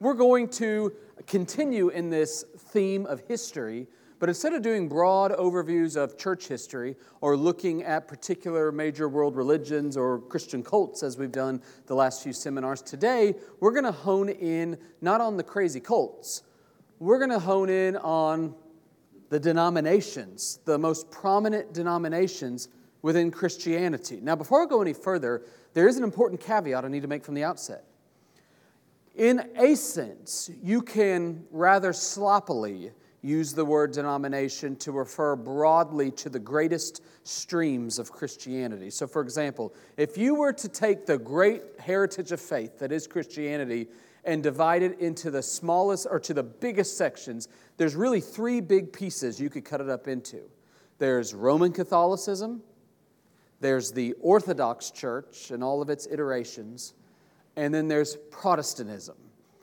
we're going to continue in this theme of history, but instead of doing broad overviews of church history or looking at particular major world religions or Christian cults as we've done the last few seminars, today we're going to hone in not on the crazy cults, we're going to hone in on the denominations, the most prominent denominations within Christianity. Now, before I go any further, there is an important caveat I need to make from the outset. In a sense, you can rather sloppily use the word denomination to refer broadly to the greatest streams of Christianity. So, for example, if you were to take the great heritage of faith that is Christianity and divide it into the smallest or to the biggest sections, there's really three big pieces you could cut it up into. There's Roman Catholicism, there's the Orthodox Church and all of its iterations, and then there's Protestantism.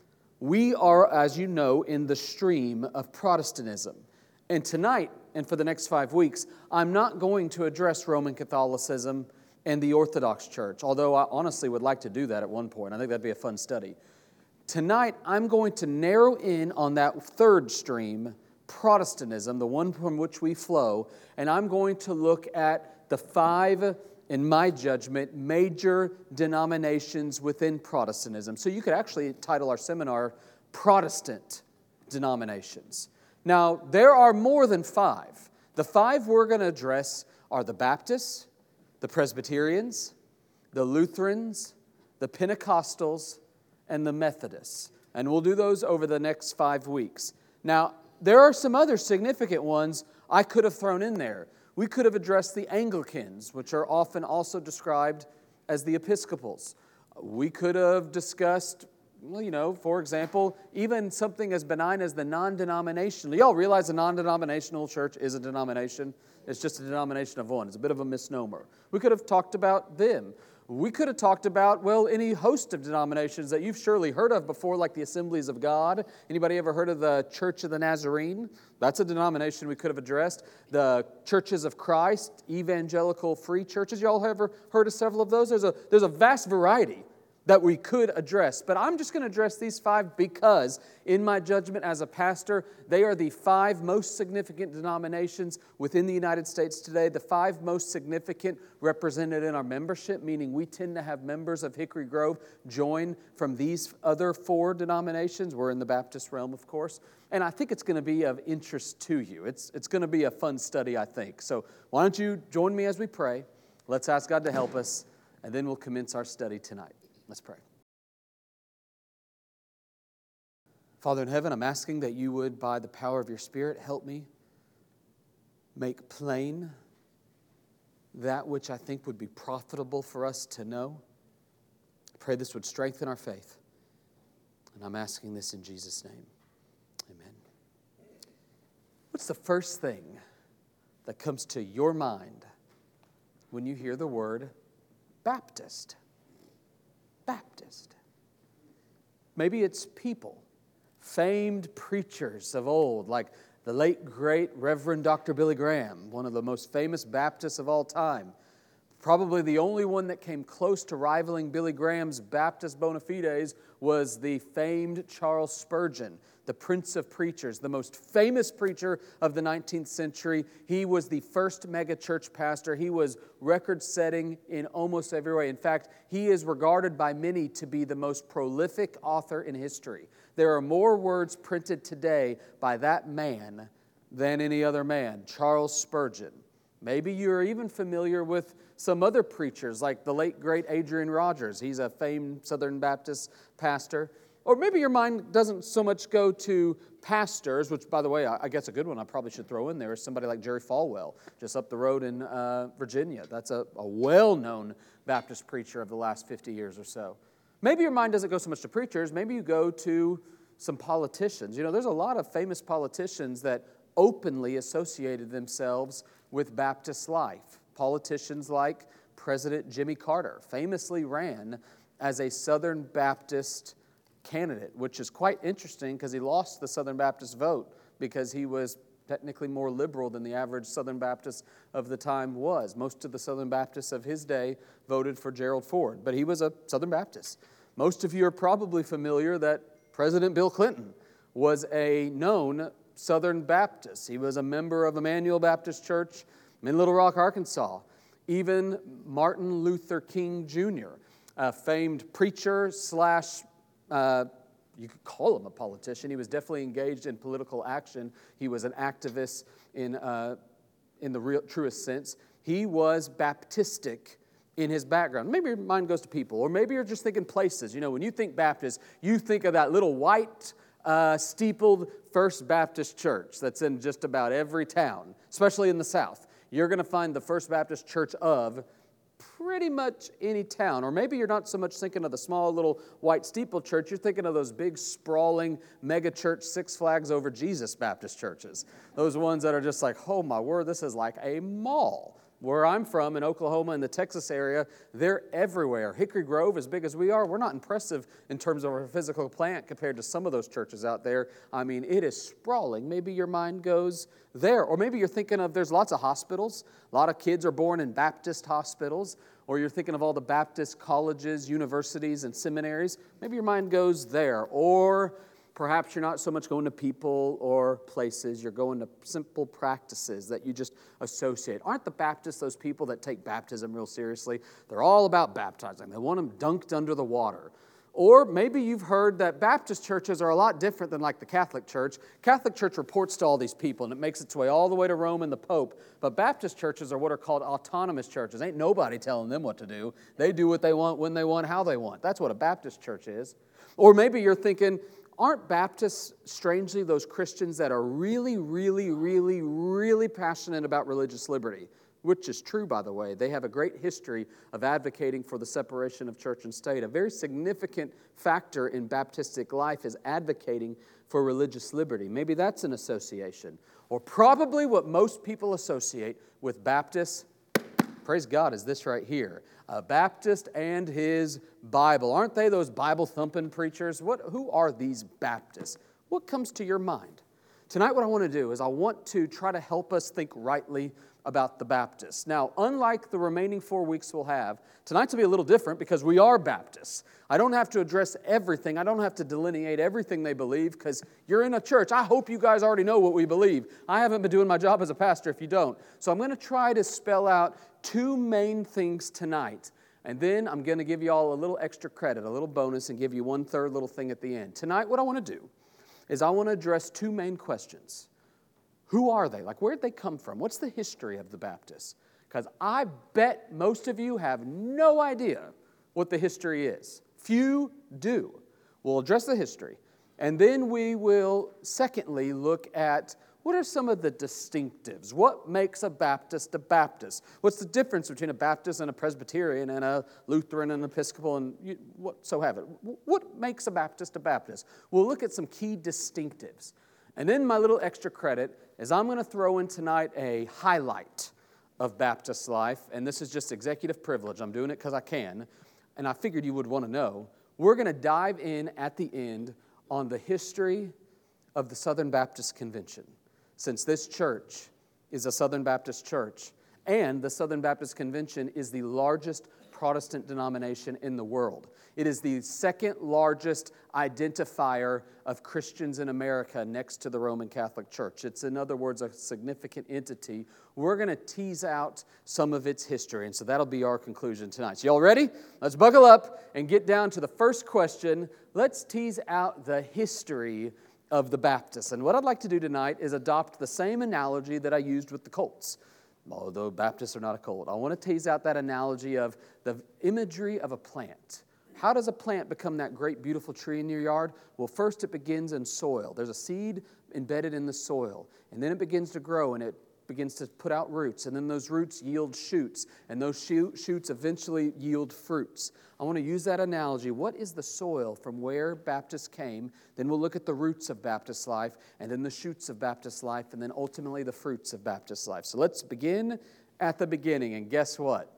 We are, as you know, in the stream of Protestantism. And tonight, and for the next 5 weeks, I'm not going to address Roman Catholicism and the Orthodox Church, although I honestly would like to do that at one point. I think that'd be a fun study. Tonight, I'm going to narrow in on that third stream, Protestantism, the one from which we flow, and I'm going to look at the 5, in my judgment, major denominations within Protestantism. So you could actually title our seminar, Protestant Denominations. Now, there are more than 5. The 5 we're going to address are the Baptists, the Presbyterians, the Lutherans, the Pentecostals, and the Methodists. And we'll do those over the next 5 weeks. Now, there are some other significant ones I could have thrown in there. We could have addressed the Anglicans, which are often also described as the Episcopals. We could have discussed, for example, even something as benign as the non-denominational. Y'all realize a non-denominational church is a denomination? It's just a denomination of one. It's a bit of a misnomer. We could have talked about them. We could have talked about, any host of denominations that you've surely heard of before, like the Assemblies of God. Anybody ever heard of the Church of the Nazarene? That's a denomination we could have addressed. The Churches of Christ, evangelical free churches. Y'all ever heard of several of those? There's a vast variety that we could address. But I'm just going to address these 5 because, in my judgment as a pastor, they are the 5 most significant denominations within the United States today, the 5 most significant represented in our membership, meaning we tend to have members of Hickory Grove join from these other 4 denominations. We're in the Baptist realm, of course. And I think it's going to be of interest to you. It's going to be a fun study, I think. So why don't you join me as we pray? Let's ask God to help us, and then we'll commence our study tonight. Let's pray. Father in heaven, I'm asking that you would, by the power of your Spirit, help me make plain that which I think would be profitable for us to know. I pray this would strengthen our faith. And I'm asking this in Jesus' name. Amen. What's the first thing that comes to your mind when you hear the word Baptist? Baptist. Maybe it's people, famed preachers of old, like the late, great Reverend Dr. Billy Graham, one of the most famous Baptists of all time. Probably the only one that came close to rivaling Billy Graham's Baptist bona fides was the famed Charles Spurgeon, the Prince of Preachers, the most famous preacher of the 19th century. He was the first mega-church pastor. He was record-setting in almost every way. In fact, he is regarded by many to be the most prolific author in history. There are more words printed today by that man than any other man, Charles Spurgeon. Maybe you're even familiar with some other preachers like the late, great Adrian Rogers. He's a famed Southern Baptist pastor. Or maybe your mind doesn't so much go to pastors, which, by the way, I guess a good one I probably should throw in there is somebody like Jerry Falwell, just up the road in Virginia. That's a well-known Baptist preacher of the last 50 years or so. Maybe your mind doesn't go so much to preachers. Maybe you go to some politicians. There's a lot of famous politicians that openly associated themselves with Baptist life. Politicians like President Jimmy Carter famously ran as a Southern Baptist candidate, which is quite interesting because he lost the Southern Baptist vote because he was technically more liberal than the average Southern Baptist of the time was. Most of the Southern Baptists of his day voted for Gerald Ford, but he was a Southern Baptist. Most of you are probably familiar that President Bill Clinton was a known Southern Baptist. He was a member of Emmanuel Baptist Church in Little Rock, Arkansas. Even Martin Luther King Jr., a famed preacher slash, you could call him a politician. He was definitely engaged in political action. He was an activist in the real truest sense. He was Baptistic in his background. Maybe your mind goes to people, or maybe you're just thinking places. You know, when you think Baptist, you think of that little white steepled First Baptist Church that's in just about every town, especially in the South. You're going to find the First Baptist Church of pretty much any town. Or maybe you're not so much thinking of the small little white steeple church, you're thinking of those big sprawling mega church Six Flags Over Jesus Baptist churches. Those ones that are just like, oh my word, this is like a mall. Where I'm from in Oklahoma and the Texas area, they're everywhere. Hickory Grove, as big as we are, we're not impressive in terms of our physical plant compared to some of those churches out there. I mean, it is sprawling. Maybe your mind goes there. Or maybe you're thinking of, there's lots of hospitals. A lot of kids are born in Baptist hospitals. Or you're thinking of all the Baptist colleges, universities, and seminaries. Maybe your mind goes there. Or perhaps you're not so much going to people or places. You're going to simple practices that you just associate. Aren't the Baptists those people that take baptism real seriously? They're all about baptizing. They want them dunked under the water. Or maybe you've heard that Baptist churches are a lot different than like the Catholic Church. Catholic Church reports to all these people, and it makes its way all the way to Rome and the Pope. But Baptist churches are what are called autonomous churches. Ain't nobody telling them what to do. They do what they want, when they want, how they want. That's what a Baptist church is. Or maybe you're thinking, aren't Baptists, strangely, those Christians that are really, really, really, really passionate about religious liberty? Which is true, by the way. They have a great history of advocating for the separation of church and state. A very significant factor in Baptistic life is advocating for religious liberty. Maybe that's an association. Or probably what most people associate with Baptists, praise God, is this right here. A Baptist and his Bible. Aren't they those Bible-thumping preachers? Who are these Baptists? What comes to your mind? Tonight what I want to do is I want to try to help us think rightly about the Baptists. Now, unlike the remaining 4 weeks we'll have, tonight's will be a little different because we are Baptists. I don't have to address everything. I don't have to delineate everything they believe because you're in a church. I hope you guys already know what we believe. I haven't been doing my job as a pastor if you don't. So I'm going to try to spell out two main things tonight. And then I'm going to give you all a little extra credit, a little bonus, and give you one third little thing at the end. Tonight, what I want to do is I want to address two main questions. Who are they? Like, where'd they come from? What's the history of the Baptists? Because I bet most of you have no idea what the history is. Few do. We'll address the history. And then we will, secondly, look at what are some of the distinctives? What makes a Baptist a Baptist? What's the difference between a Baptist and a Presbyterian and a Lutheran and an Episcopal and what so have it? What makes a Baptist a Baptist? We'll look at some key distinctives. And then my little extra credit is I'm going to throw in tonight a highlight of Baptist life, and this is just executive privilege. I'm doing it because I can, and I figured you would want to know. We're going to dive in at the end on the history of the Southern Baptist Convention. Since this church is a Southern Baptist church, and the Southern Baptist Convention is the largest Protestant denomination in the world. It is the second largest identifier of Christians in America next to the Roman Catholic Church. It's, in other words, a significant entity. We're going to tease out some of its history, and so that'll be our conclusion tonight. So y'all ready? Let's buckle up and get down to the first question. Let's tease out the history of the Baptists. And what I'd like to do tonight is adopt the same analogy that I used with the Colts. Although Baptists are not a cult. I want to tease out that analogy of the imagery of a plant. How does a plant become that great, beautiful tree in your yard? Well, first it begins in soil. There's a seed embedded in the soil. And then it begins to grow, and it begins to put out roots. And then those roots yield shoots. And those shoots eventually yield fruits. I want to use that analogy. What is the soil from where Baptists came? Then we'll look at the roots of Baptist life, and then the shoots of Baptist life, and then ultimately the fruits of Baptist life. So let's begin at the beginning. And guess what?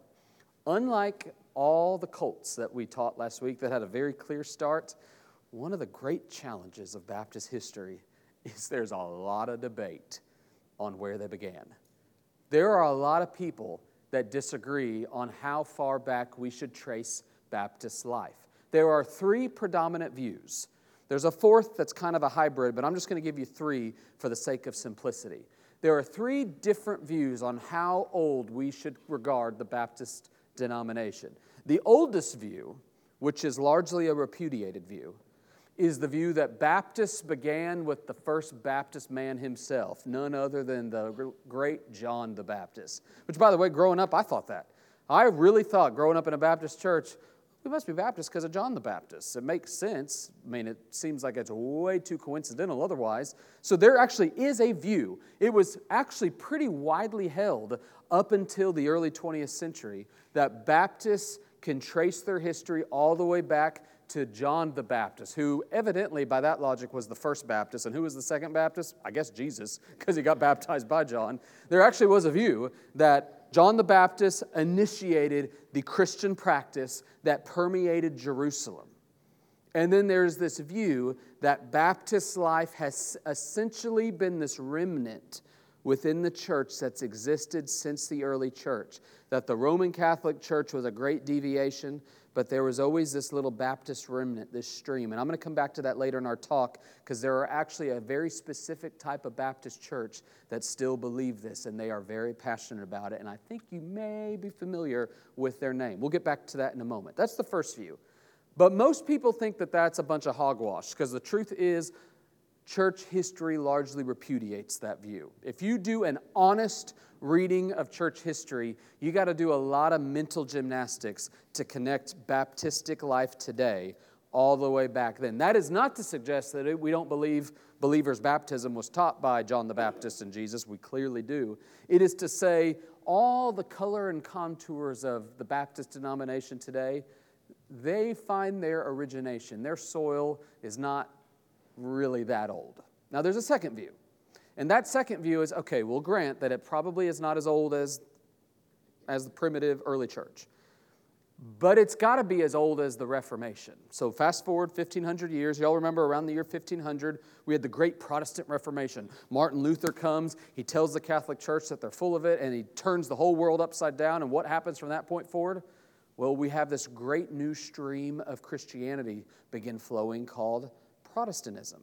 Unlike all the cults that we taught last week that had a very clear start, one of the great challenges of Baptist history is there's a lot of debate on where they began. There are a lot of people that disagree on how far back we should trace Baptist life. There are three predominant views. There's a fourth that's kind of a hybrid, but I'm just going to give you three for the sake of simplicity. There are three different views on how old we should regard the Baptist denomination. The oldest view, which is largely a repudiated view, is the view that Baptists began with the first Baptist man himself, none other than the great John the Baptist. Which, by the way, growing up, I thought that. I really thought, growing up in a Baptist church, we must be Baptist because of John the Baptist. It makes sense. I mean, it seems like it's way too coincidental otherwise. So there actually is a view. It was actually pretty widely held up until the early 20th century that Baptists can trace their history all the way back to John the Baptist, who evidently, by that logic, was the first Baptist. And who was the second Baptist? I guess Jesus, because he got baptized by John. There actually was a view that John the Baptist initiated the Christian practice that permeated Jerusalem. And then there's this view that Baptist life has essentially been this remnant within the church that's existed since the early church. That the Roman Catholic Church was a great deviation, but there was always this little Baptist remnant, this stream. And I'm going to come back to that later in our talk, because there are actually a very specific type of Baptist church that still believe this, and they are very passionate about it. And I think you may be familiar with their name. We'll get back to that in a moment. That's the first view. But most people think that that's a bunch of hogwash, because the truth is, church history largely repudiates that view. If you do an honest reading of church history, you got to do a lot of mental gymnastics to connect Baptistic life today all the way back then. That is not to suggest that we don't believe believers' baptism was taught by John the Baptist and Jesus. We clearly do. It is to say all the color and contours of the Baptist denomination today, they find their origination. Their soil is not really that old. Now, there's a second view. And that second view is, okay, we'll grant that it probably is not as old as the primitive early church. But it's got to be as old as the Reformation. So fast forward 1,500 years. Y'all remember around the year 1500, we had the great Protestant Reformation. Martin Luther comes, he tells the Catholic Church that they're full of it, and he turns the whole world upside down. And what happens from that point forward? Well, we have this great new stream of Christianity begin flowing called Protestantism.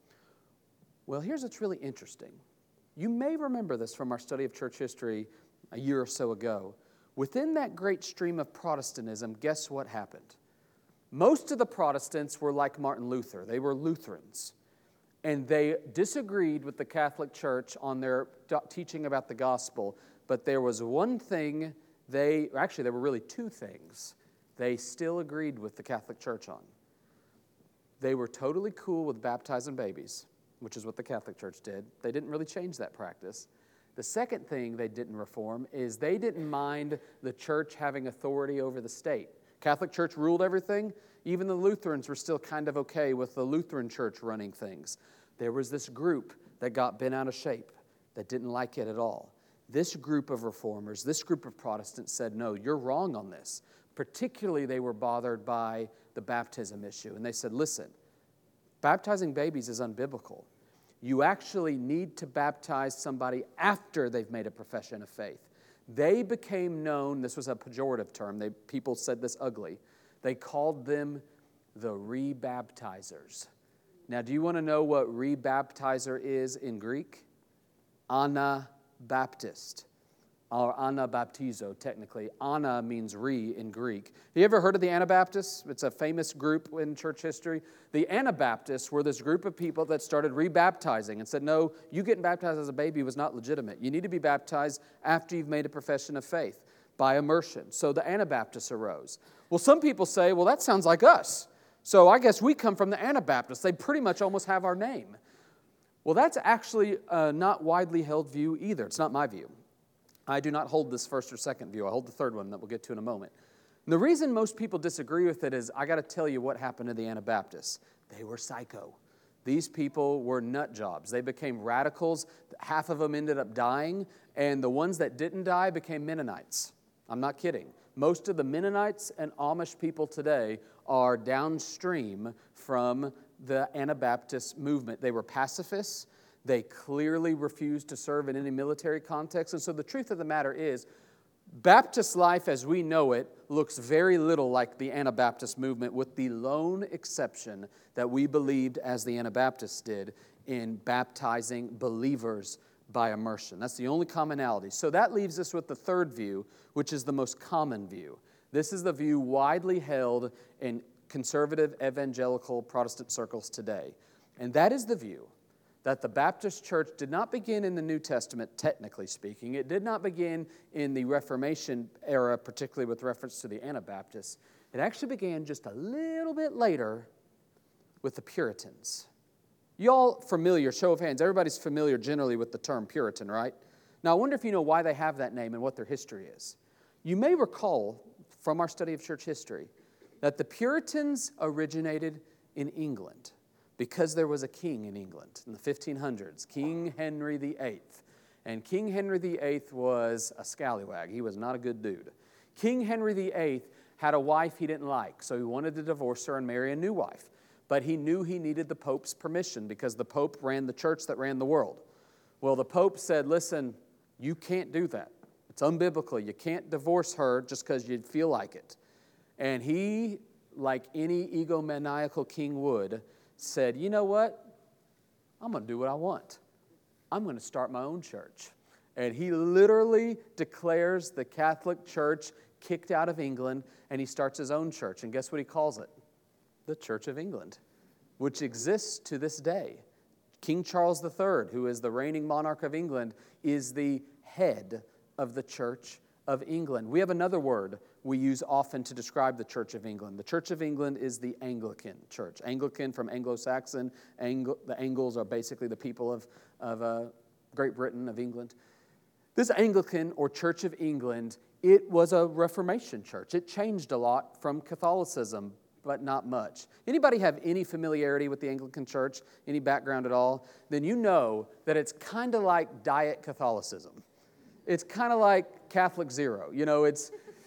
Well, here's what's really interesting. You may remember this from our study of church history a year or so ago. Within that great stream of Protestantism, guess what happened? Most of the Protestants were like Martin Luther. They were Lutherans. And they disagreed with the Catholic Church on their teaching about the gospel. But there was one thing there were really two things they still agreed with the Catholic Church on. They were totally cool with baptizing babies, which is what the Catholic Church did. They didn't really change that practice. The second thing they didn't reform is they didn't mind the church having authority over the state. Catholic Church ruled everything. Even the Lutherans were still kind of okay with the Lutheran Church running things. There was this group that got bent out of shape that didn't like it at all. This group of reformers, this group of Protestants said, no, you're wrong on this. Particularly, they were bothered by the baptism issue. And they said, listen, baptizing babies is unbiblical. You actually need to baptize somebody after they've made a profession of faith. They became known, this was a pejorative term, people said this ugly. They called them the rebaptizers. Now, do you want to know what rebaptizer is in Greek? Anabaptist. Or anabaptizo, technically. Ana means re in Greek. Have you ever heard of the Anabaptists? It's a famous group in church history. The Anabaptists were this group of people that started rebaptizing and said, no, you getting baptized as a baby was not legitimate. You need to be baptized after you've made a profession of faith by immersion. So the Anabaptists arose. Well, some people say, well, that sounds like us. So I guess we come from the Anabaptists. They pretty much almost have our name. Well, that's actually not widely held view either. It's not my view. I do not hold this first or second view. I hold the third one that we'll get to in a moment. And the reason most people disagree with it is I got to tell you what happened to the Anabaptists. They were psycho. These people were nut jobs. They became radicals. Half of them ended up dying, and the ones that didn't die became Mennonites. I'm not kidding. Most of the Mennonites and Amish people today are downstream from the Anabaptist movement. They were pacifists. They clearly refused to serve in any military context. And so the truth of the matter is, Baptist life as we know it looks very little like the Anabaptist movement, with the lone exception that we believed, as the Anabaptists did, in baptizing believers by immersion. That's the only commonality. So that leaves us with the third view, which is the most common view. This is the view widely held in conservative evangelical Protestant circles today. And that is the view that the Baptist church did not begin in the New Testament, technically speaking. It did not begin in the Reformation era, particularly with reference to the Anabaptists. It actually began just a little bit later with the Puritans. Y'all familiar, show of hands, everybody's familiar generally with the term Puritan, right? Now, I wonder if you know why they have that name and what their history is. You may recall from our study of church history that the Puritans originated in England, because there was a king in England in the 1500s, King Henry VIII. And King Henry VIII was a scallywag. He was not a good dude. King Henry VIII had a wife he didn't like, so he wanted to divorce her and marry a new wife. But he knew he needed the Pope's permission because the Pope ran the church that ran the world. Well, the Pope said, listen, you can't do that. It's unbiblical. You can't divorce her just because you feel like it. And he, like any egomaniacal king would, said, you know what? I'm going to do what I want. I'm going to start my own church. And he literally declares the Catholic Church kicked out of England, and he starts his own church. And guess what he calls it? The Church of England, which exists to this day. King Charles III, who is the reigning monarch of England, is the head of the Church of England. We have another word we use often to describe the Church of England. The Church of England is the Anglican Church. Anglican from Anglo-Saxon. The Angles are basically the people of Great Britain, of England. This Anglican or Church of England, it was a Reformation church. It changed a lot from Catholicism, but not much. Anybody have any familiarity with the Anglican Church, any background at all? Then you know that it's kind of like Diet Catholicism. It's kind of like Catholic Zero. You know, it's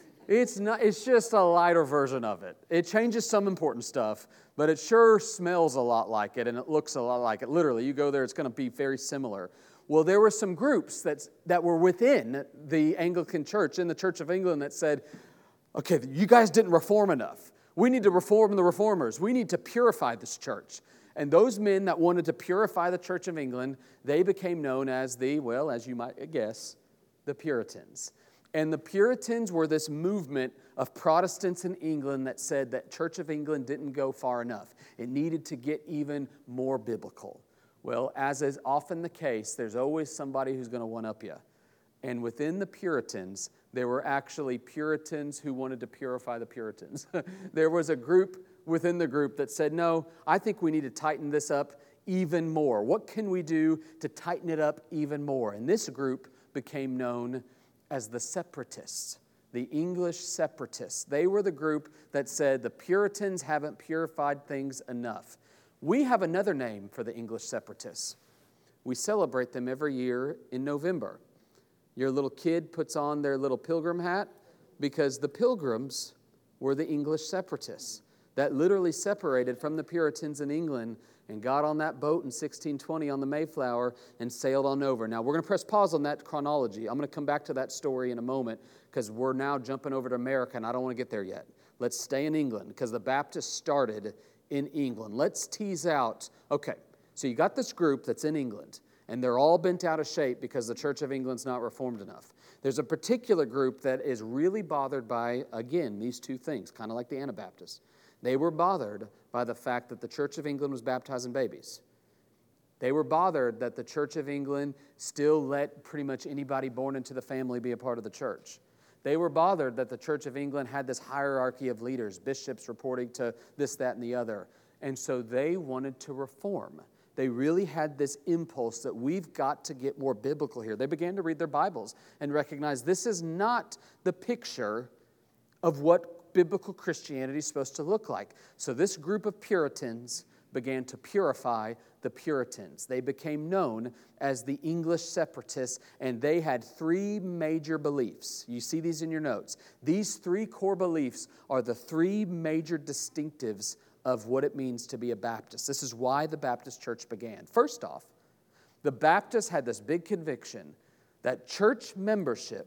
just a lighter version of it. It changes some important stuff, but it sure smells a lot like it, and it looks a lot like it. Literally, you go there, it's going to be very similar. Well, there were some groups that were within the Anglican Church, in the Church of England, that said, okay, you guys didn't reform enough. We need to reform the reformers. We need to purify this church. And those men that wanted to purify the Church of England, they became known as as you might guess, the Puritans. And the Puritans were this movement of Protestants in England that said that Church of England didn't go far enough. It needed to get even more biblical. Well, as is often the case, there's always somebody who's going to one-up you. And within the Puritans, there were actually Puritans who wanted to purify the Puritans. There was a group within the group that said, no, I think we need to tighten this up even more. What can we do to tighten it up even more? And this group became known as the Separatists, the English Separatists. They were the group that said the Puritans haven't purified things enough. We have another name for the English Separatists. We celebrate them every year in November. Your little kid puts on their little pilgrim hat because the Pilgrims were the English Separatists that literally separated from the Puritans in England and got on that boat in 1620 on the Mayflower and sailed on over. Now, we're going to press pause on that chronology. I'm going to come back to that story in a moment because we're now jumping over to America, and I don't want to get there yet. Let's stay in England because the Baptists started in England. Let's tease out, okay, so you got this group that's in England, and they're all bent out of shape because the Church of England's not reformed enough. There's a particular group that is really bothered by, again, these two things, kind of like the Anabaptists. They were bothered by the fact that the Church of England was baptizing babies. They were bothered that the Church of England still let pretty much anybody born into the family be a part of the church. They were bothered that the Church of England had this hierarchy of leaders, bishops reporting to this, that, and the other. And so they wanted to reform. They really had this impulse that we've got to get more biblical here. They began to read their Bibles and recognize this is not the picture of what biblical Christianity is supposed to look like. So this group of Puritans began to purify the Puritans. They became known as the English Separatists, and they had three major beliefs. You see these in your notes. These three core beliefs are the three major distinctives of what it means to be a Baptist. This is why the Baptist church began. First off, the Baptists had this big conviction that church membership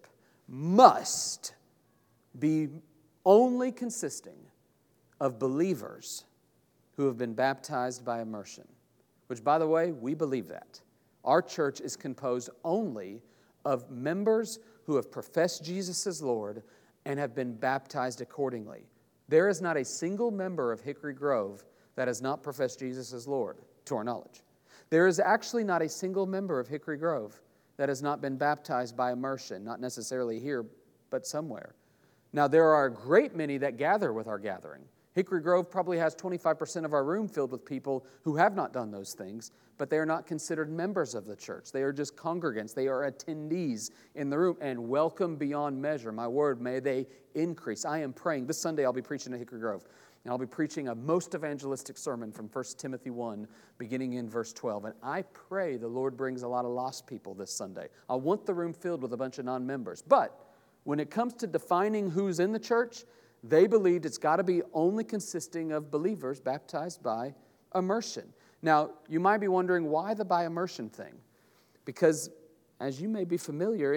must be only consisting of believers who have been baptized by immersion, which, by the way, we believe that. Our church is composed only of members who have professed Jesus as Lord and have been baptized accordingly. There is not a single member of Hickory Grove that has not professed Jesus as Lord, to our knowledge. There is actually not a single member of Hickory Grove that has not been baptized by immersion, not necessarily here, but somewhere. Now, there are a great many that gather with our gathering. Hickory Grove probably has 25% of our room filled with people who have not done those things, but they are not considered members of the church. They are just congregants. They are attendees in the room, and welcome beyond measure. My word, may they increase. I am praying. This Sunday I'll be preaching at Hickory Grove, and I'll be preaching a most evangelistic sermon from 1 Timothy 1, beginning in verse 12. And I pray the Lord brings a lot of lost people this Sunday. I want the room filled with a bunch of non-members. But when it comes to defining who's in the church, they believed it's got to be only consisting of believers baptized by immersion. Now, you might be wondering, why the by immersion thing? Because, as you may be familiar,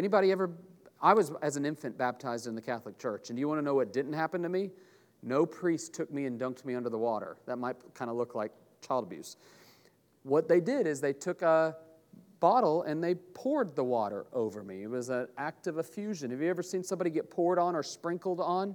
I was, as an infant, baptized in the Catholic Church. And do you want to know what didn't happen to me? No priest took me and dunked me under the water. That might kind of look like child abuse. What they did is they took a bottle and they poured the water over me. It was an act of effusion. Have you ever seen somebody get poured on or sprinkled on?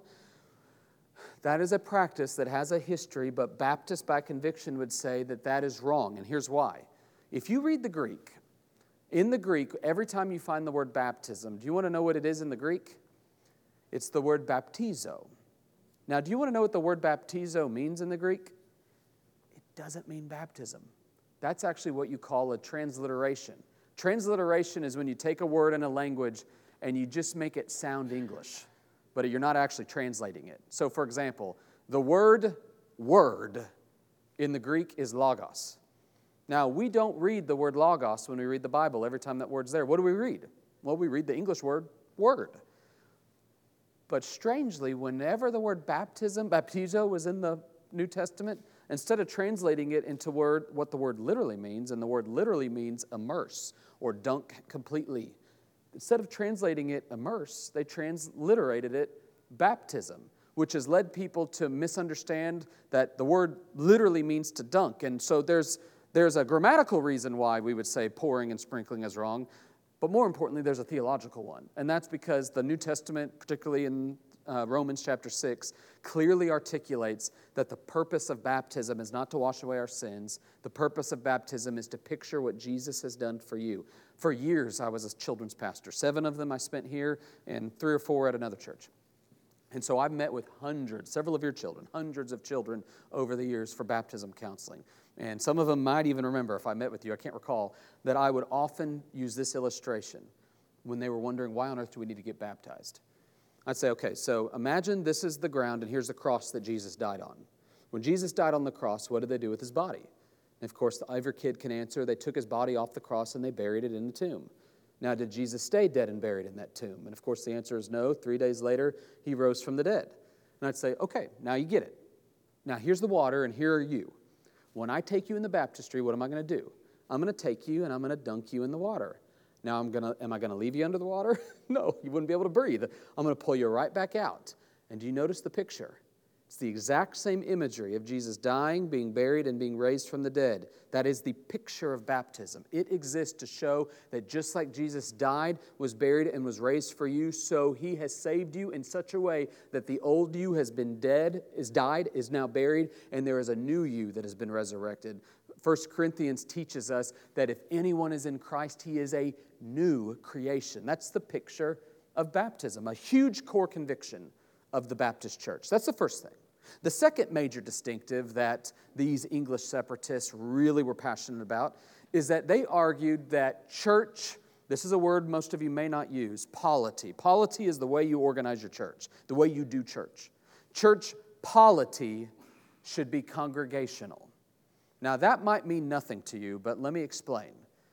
That is a practice that has a history, but Baptists by conviction would say that that is wrong, and here's why. If you read the Greek, in the Greek, every time you find the word baptism, do you want to know what it is in the Greek? It's the word baptizo. Now, do you want to know what the word baptizo means in the Greek? It doesn't mean baptism. That's actually what you call a transliteration. Transliteration is when you take a word in a language and you just make it sound English, but you're not actually translating it. So, for example, the word in the Greek is logos. Now, we don't read the word logos when we read the Bible every time that word's there. What do we read? Well, we read the English word. But strangely, whenever the word baptizo was in the New Testament, instead of translating it into what the word literally means, and the word literally means immerse or dunk completely, instead of translating it immerse, they transliterated it baptism, which has led people to misunderstand that the word literally means to dunk. And so there's a grammatical reason why we would say pouring and sprinkling is wrong, but more importantly, there's a theological one. And that's because the New Testament, particularly in Romans chapter 6, clearly articulates that the purpose of baptism is not to wash away our sins. The purpose of baptism is to picture what Jesus has done for you. For years, I was a children's pastor. 7 of them I spent here, and 3 or 4 at another church. And so I've met with several of your children, hundreds of children over the years for baptism counseling. And some of them might even remember, if I met with you, I can't recall, that I would often use this illustration when they were wondering, why on earth do we need to get baptized? I'd say, okay, so imagine this is the ground and here's the cross that Jesus died on. When Jesus died on the cross, what did they do with his body? And of course, every kid can answer, they took his body off the cross and they buried it in the tomb. Now, did Jesus stay dead and buried in that tomb? And of course, the answer is no. 3 days later, he rose from the dead. And I'd say, okay, now you get it. Now, here's the water and here are you. When I take you in the baptistry, what am I going to do? I'm going to take you and I'm going to dunk you in the water. Now, am I going to leave you under the water? No, you wouldn't be able to breathe. I'm going to pull you right back out. And do you notice the picture? It's the exact same imagery of Jesus dying, being buried, and being raised from the dead. That is the picture of baptism. It exists to show that just like Jesus died, was buried, and was raised for you, so he has saved you in such a way that the old you has been died, is now buried, and there is a new you that has been resurrected. 1 Corinthians teaches us that if anyone is in Christ, he is a new creation. That's the picture of baptism, a huge core conviction of the Baptist church. That's the first thing. The second major distinctive that these English separatists really were passionate about is that they argued that church, this is a word most of you may not use, polity. Polity is the way you organize your church, the way you do church. Church polity should be congregational. Now, that might mean nothing to you, but let me explain.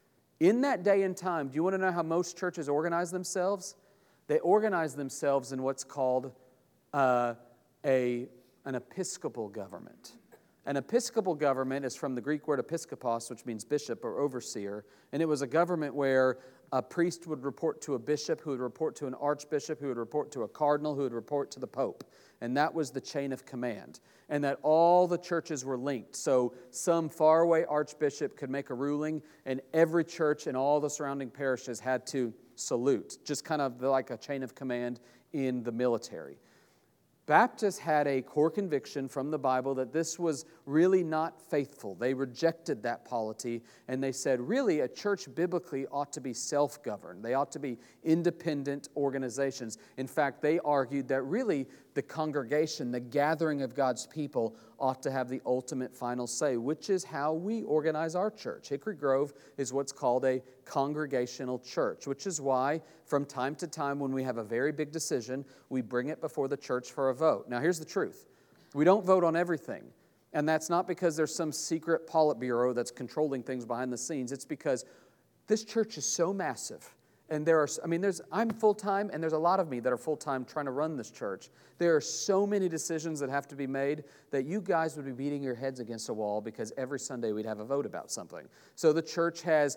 In that day and time, do you want to know how most churches organize themselves? They organize themselves in what's called an episcopal government. An episcopal government is from the Greek word episkopos, which means bishop or overseer, and it was a government where a priest would report to a bishop, who would report to an archbishop, who would report to a cardinal, who would report to the pope. And that was the chain of command. And that all the churches were linked. So some faraway archbishop could make a ruling, and every church in all the surrounding parishes had to salute, just kind of like a chain of command in the military. Baptists had a core conviction from the Bible that this was really not faithful. They rejected that polity, and they said, really, a church biblically ought to be self-governed. They ought to be independent organizations. In fact, they argued that really the congregation, the gathering of God's people, ought to have the ultimate final say, which is how we organize our church. Hickory Grove is what's called a congregational church, which is why from time to time when we have a very big decision, we bring it before the church for a vote. Now here's the truth. We don't vote on everything. And that's not because there's some secret Politburo that's controlling things behind the scenes. It's because this church is so massive. And I'm full-time, and there's a lot of me that are full-time trying to run this church. There are so many decisions that have to be made that you guys would be beating your heads against a wall because every Sunday we'd have a vote about something. So the church has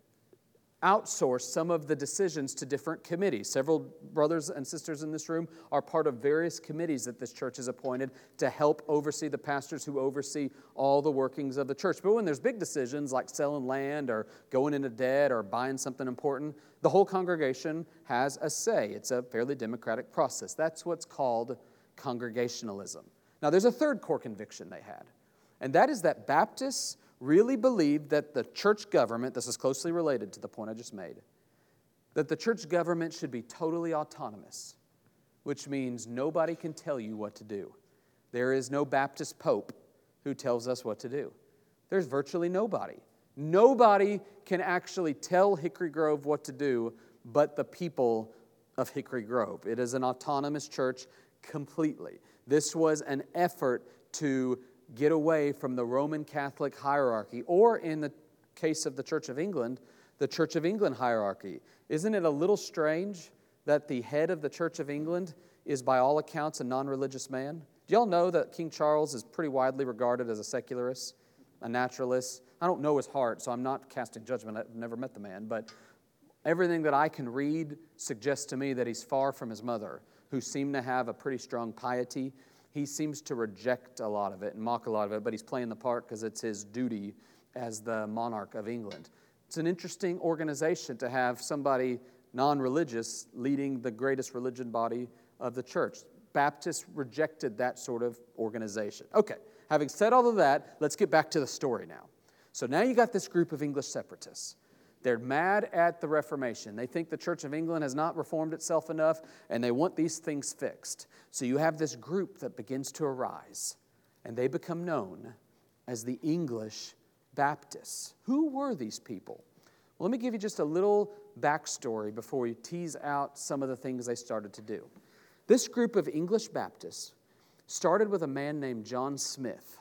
outsourced some of the decisions to different committees. Several brothers and sisters in this room are part of various committees that this church has appointed to help oversee the pastors who oversee all the workings of the church. But when there's big decisions like selling land or going into debt or buying something important, the whole congregation has a say. It's a fairly democratic process. That's what's called congregationalism. Now, there's a third core conviction they had, and that is that Baptists really believed that the church government, this is closely related to the point I just made, that the church government should be totally autonomous, which means nobody can tell you what to do. There is no Baptist pope who tells us what to do. There's virtually nobody. Nobody can actually tell Hickory Grove what to do but the people of Hickory Grove. It is an autonomous church completely. This was an effort to get away from the Roman Catholic hierarchy, or in the case of the Church of England, the Church of England hierarchy. Isn't it a little strange that the head of the Church of England is by all accounts a non-religious man? Do y'all know that King Charles is pretty widely regarded as a secularist, a naturalist? I don't know his heart, so I'm not casting judgment. I've never met the man, but everything that I can read suggests to me that he's far from his mother, who seemed to have a pretty strong piety. He seems to reject a lot of it and mock a lot of it, but he's playing the part because it's his duty as the monarch of England. It's an interesting organization to have somebody non-religious leading the greatest religion body of the church. Baptists rejected that sort of organization. Okay, having said all of that, let's get back to the story now. So now you got this group of English separatists. They're mad at the Reformation. They think the Church of England has not reformed itself enough, and they want these things fixed. So you have this group that begins to arise, and they become known as the English Baptists. Who were these people? Well, let me give you just a little backstory before we tease out some of the things they started to do. This group of English Baptists started with a man named John Smyth.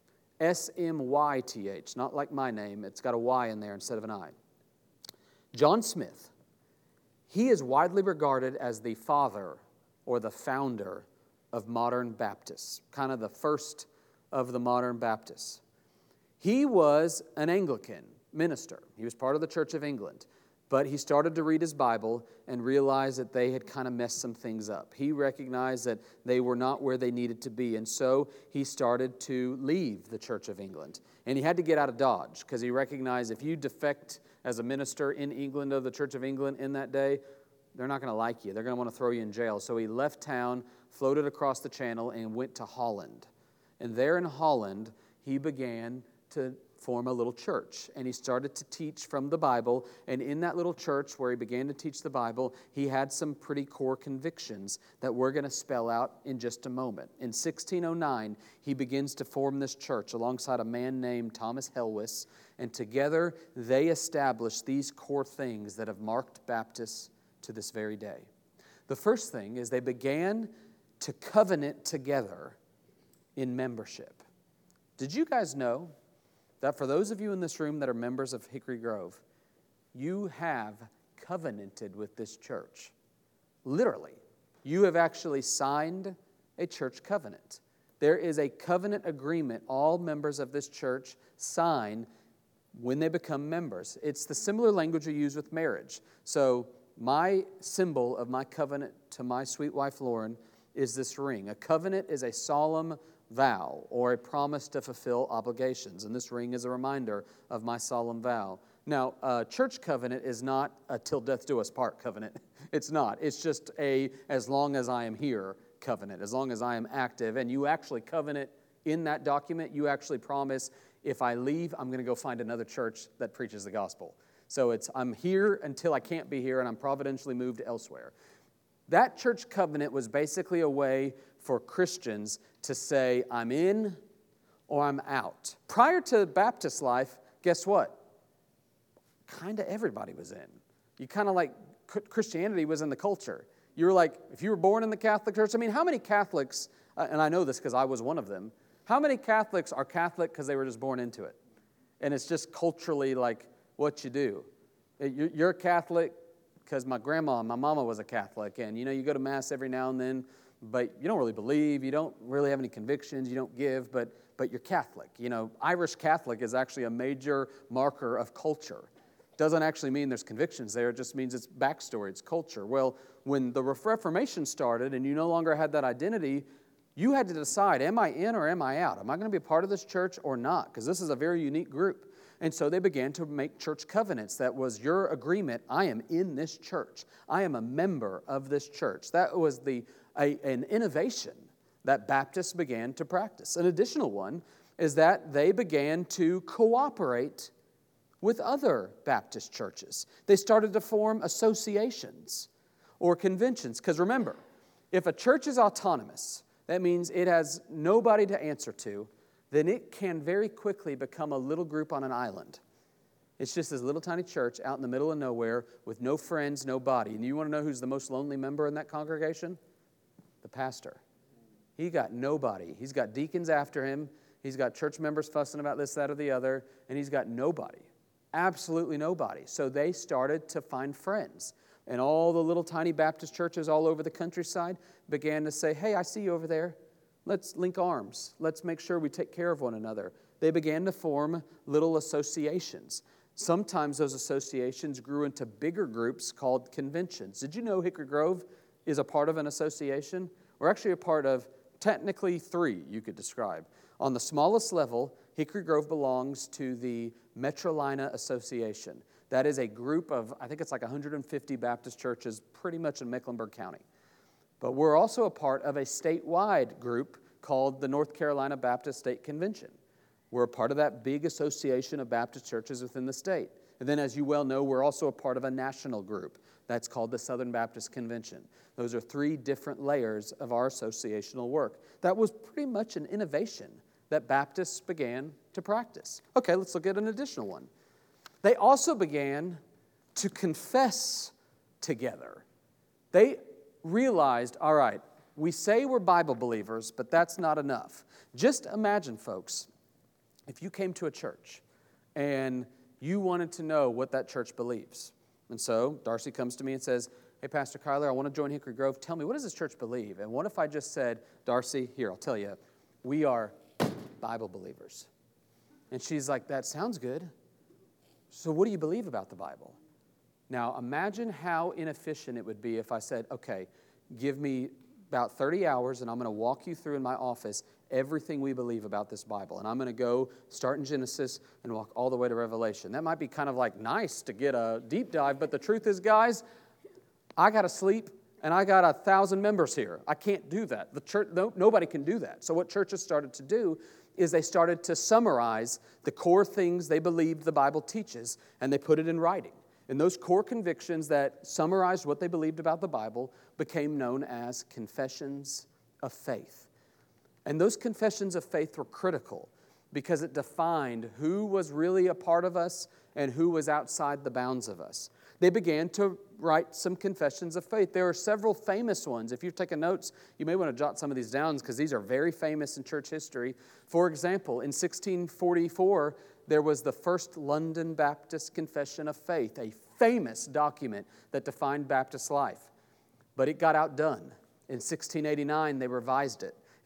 S-M-Y-T-H, not like my name. It's got a Y in there instead of an I. John Smyth, he is widely regarded as the father or the founder of modern Baptists, kind of the first of the modern Baptists. He was an Anglican minister. He was part of the Church of England, but he started to read his Bible and realized that they had kind of messed some things up. He recognized that they were not where they needed to be, and so he started to leave the Church of England. And he had to get out of Dodge because he recognized if you defect as a minister in England of the Church of England in that day, they're not going to like you. They're going to want to throw you in jail. So he left town, floated across the channel, and went to Holland. And there in Holland, he began to form a little church. And he started to teach from the Bible. And in that little church where he began to teach the Bible, he had some pretty core convictions that we're going to spell out in just a moment. In 1609, he begins to form this church alongside a man named Thomas Helwys. And together, they established these core things that have marked Baptists to this very day. The first thing is they began to covenant together in membership. Did you guys know that for those of you in this room that are members of Hickory Grove, you have covenanted with this church? Literally, you have actually signed a church covenant. There is a covenant agreement all members of this church sign when they become members. It's the similar language we use with marriage. So my symbol of my covenant to my sweet wife Lauren is this ring. A covenant is a solemn vow or a promise to fulfill obligations, and this ring is a reminder of my solemn vow. Now, a church covenant is not a till death do us part covenant. It's not. It's just a as long as I am here covenant, as long as I am active. And you actually covenant in that document, you actually promise, if I leave, I'm going to go find another church that preaches the gospel. So it's I'm here until I can't be here, and I'm providentially moved elsewhere. That church covenant was basically a way for Christians to say, I'm in or I'm out. Prior to Baptist life, guess what? Kind of everybody was in. You kind of like Christianity was in the culture. You were like, if you were born in the Catholic Church, I mean, how many Catholics, and I know this because I was one of them, how many Catholics are Catholic because they were just born into it? And it's just culturally like what you do. You're a Catholic because my grandma and my mama was a Catholic, and you go to Mass every now and then, but you don't really believe, you don't really have any convictions, you don't give, but you're Catholic. Irish Catholic is actually a major marker of culture. Doesn't actually mean there's convictions there, it just means it's backstory, it's culture. Well, when the Reformation started and you no longer had that identity, you had to decide, am I in or am I out? Am I going to be a part of this church or not? Because this is a very unique group. And so they began to make church covenants. That was your agreement, I am in this church. I am a member of this church. That was an innovation that Baptists began to practice. An additional one is that they began to cooperate with other Baptist churches. They started to form associations or conventions. Because remember, if a church is autonomous, that means it has nobody to answer to, then it can very quickly become a little group on an island. It's just this little tiny church out in the middle of nowhere with no friends, no body. And you want to know who's the most lonely member in that congregation? The pastor. He got nobody. He's got deacons after him. He's got church members fussing about this, that, or the other. And he's got nobody. Absolutely nobody. So they started to find friends. And all the little tiny Baptist churches all over the countryside began to say, hey, I see you over there. Let's link arms. Let's make sure we take care of one another. They began to form little associations. Sometimes those associations grew into bigger groups called conventions. Did you know Hickory Grove is a part of an association? We're actually a part of technically 3, you could describe. On the smallest level, Hickory Grove belongs to the Metrolina Association. That is a group of, I think it's like 150 Baptist churches pretty much in Mecklenburg County. But we're also a part of a statewide group called the North Carolina Baptist State Convention. We're a part of that big association of Baptist churches within the state. And then, as you well know, we're also a part of a national group that's called the Southern Baptist Convention. Those are 3 different layers of our associational work. That was pretty much an innovation that Baptists began to practice. Okay, let's look at an additional one. They also began to confess together. They realized, all right, we say we're Bible believers, but that's not enough. Just imagine, folks, if you came to a church and you wanted to know what that church believes. And so Darcy comes to me and says, hey, Pastor Kyler, I want to join Hickory Grove. Tell me, what does this church believe? And what if I just said, Darcy, here, I'll tell you, we are Bible believers. And she's like, that sounds good. So what do you believe about the Bible? Now, imagine how inefficient it would be if I said, okay, give me about 30 hours and I'm going to walk you through in my office everything we believe about this Bible. And I'm going to go start in Genesis and walk all the way to Revelation. That might be kind of like nice to get a deep dive, but the truth is, guys, I got to sleep and I got 1,000 members here. I can't do that. The church, nobody can do that. So what churches started to do is they started to summarize the core things they believed the Bible teaches, and they put it in writing. And those core convictions that summarized what they believed about the Bible became known as confessions of faith. And those confessions of faith were critical because it defined who was really a part of us and who was outside the bounds of us. They began to write some confessions of faith. There are several famous ones. If you've taken notes, you may want to jot some of these down because these are very famous in church history. For example, in 1644, there was the first London Baptist Confession of Faith, a famous document that defined Baptist life. But it got outdone. In 1689, they revised it.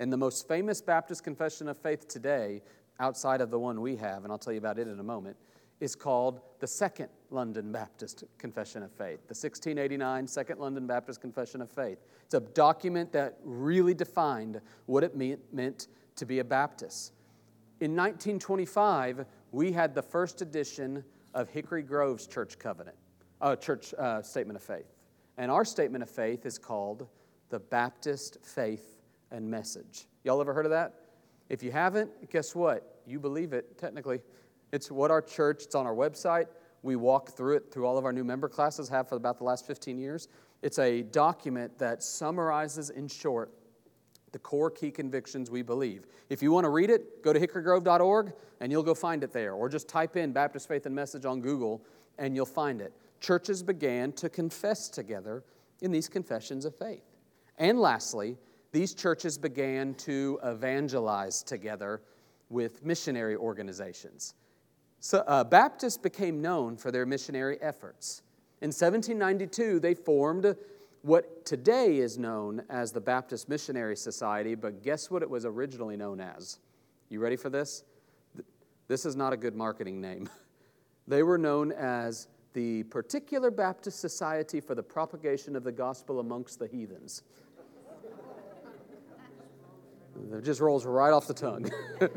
And the most famous Baptist confession of faith today, outside of the one we have, and I'll tell you about it in a moment, is called the Second London Baptist Confession of Faith, the 1689 Second London Baptist Confession of Faith. It's a document that really defined what it meant to be a Baptist. In 1925, we had the first edition of Hickory Grove's church statement of faith. And our statement of faith is called the Baptist Faith and Message. Y'all ever heard of that? If you haven't, guess what? You believe it, technically. It's what our church, it's on our website. We walk through it through all of our new member classes, have for about the last 15 years. It's a document that summarizes in short the core key convictions we believe. If you want to read it, go to hickorygrove.org and you'll go find it there. Or just type in Baptist Faith and Message on Google and you'll find it. Churches began to confess together in these confessions of faith. And lastly, these churches began to evangelize together with missionary organizations. So Baptists became known for their missionary efforts. In 1792, they formed what today is known as the Baptist Missionary Society, but guess what it was originally known as? You ready for this? This is not a good marketing name. They were known as the Particular Baptist Society for the Propagation of the Gospel Amongst the Heathens. It just rolls right off the tongue.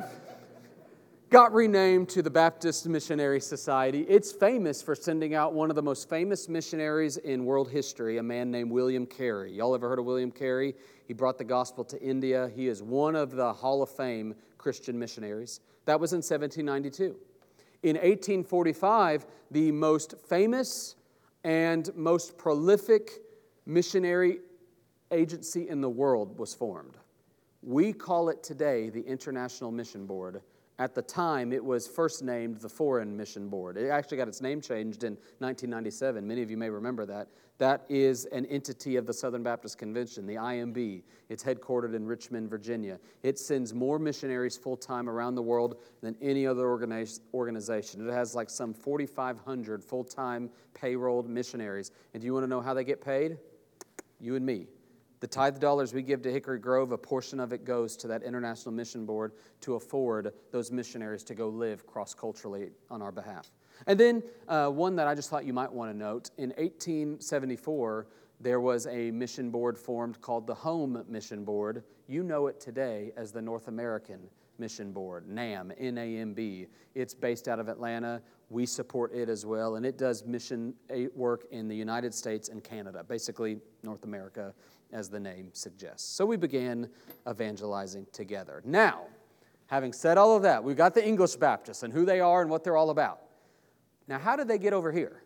Got renamed to the Baptist Missionary Society. It's famous for sending out one of the most famous missionaries in world history, a man named William Carey. Y'all ever heard of William Carey? He brought the gospel to India. He is one of the Hall of Fame Christian missionaries. That was in 1792. In 1845, the most famous and most prolific missionary agency in the world was formed. We call it today the International Mission Board. At the time, it was first named the Foreign Mission Board. It actually got its name changed in 1997. Many of you may remember that. That is an entity of the Southern Baptist Convention, the IMB. It's headquartered in Richmond, Virginia. It sends more missionaries full-time around the world than any other organization. It has like some 4,500 full-time payrolled missionaries. And do you want to know how they get paid? You and me. The tithe dollars we give to Hickory Grove, a portion of it goes to that International Mission Board to afford those missionaries to go live cross-culturally on our behalf. And then one that I just thought you might want to note, in 1874, there was a mission board formed called the Home Mission Board. You know it today as the North American Mission Board, NAMB, N-A-M-B. It's based out of Atlanta. We support it as well, and it does mission work in the United States and Canada, basically North America, as the name suggests. So we began evangelizing together. Now, having said all of that, we've got the English Baptists and who they are and what they're all about. Now, how did they get over here?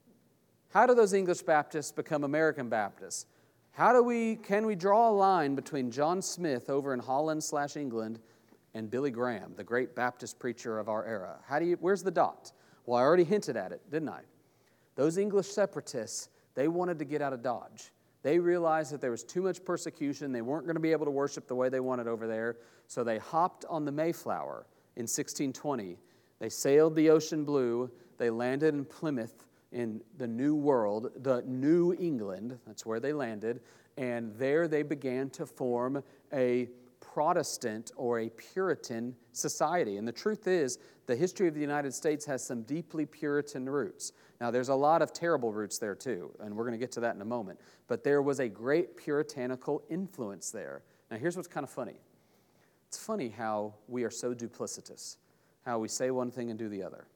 How do those English Baptists become American Baptists? Can we draw a line between John Smith over in Holland/England and Billy Graham, the great Baptist preacher of our era? Where's the dot? Well, I already hinted at it, didn't I? Those English separatists, they wanted to get out of Dodge. They realized that there was too much persecution. They weren't going to be able to worship the way they wanted over there. So they hopped on the Mayflower in 1620. They sailed the ocean blue. They landed in Plymouth in the New World, the New England. That's where they landed. And there they began to form a Protestant or a Puritan society. And the truth is, the history of the United States has some deeply Puritan roots. Now, there's a lot of terrible roots there too, and we're going to get to that in a moment. But there was a great puritanical influence there. Now, here's what's kind of funny. It's funny how we are so duplicitous, how we say one thing and do the other.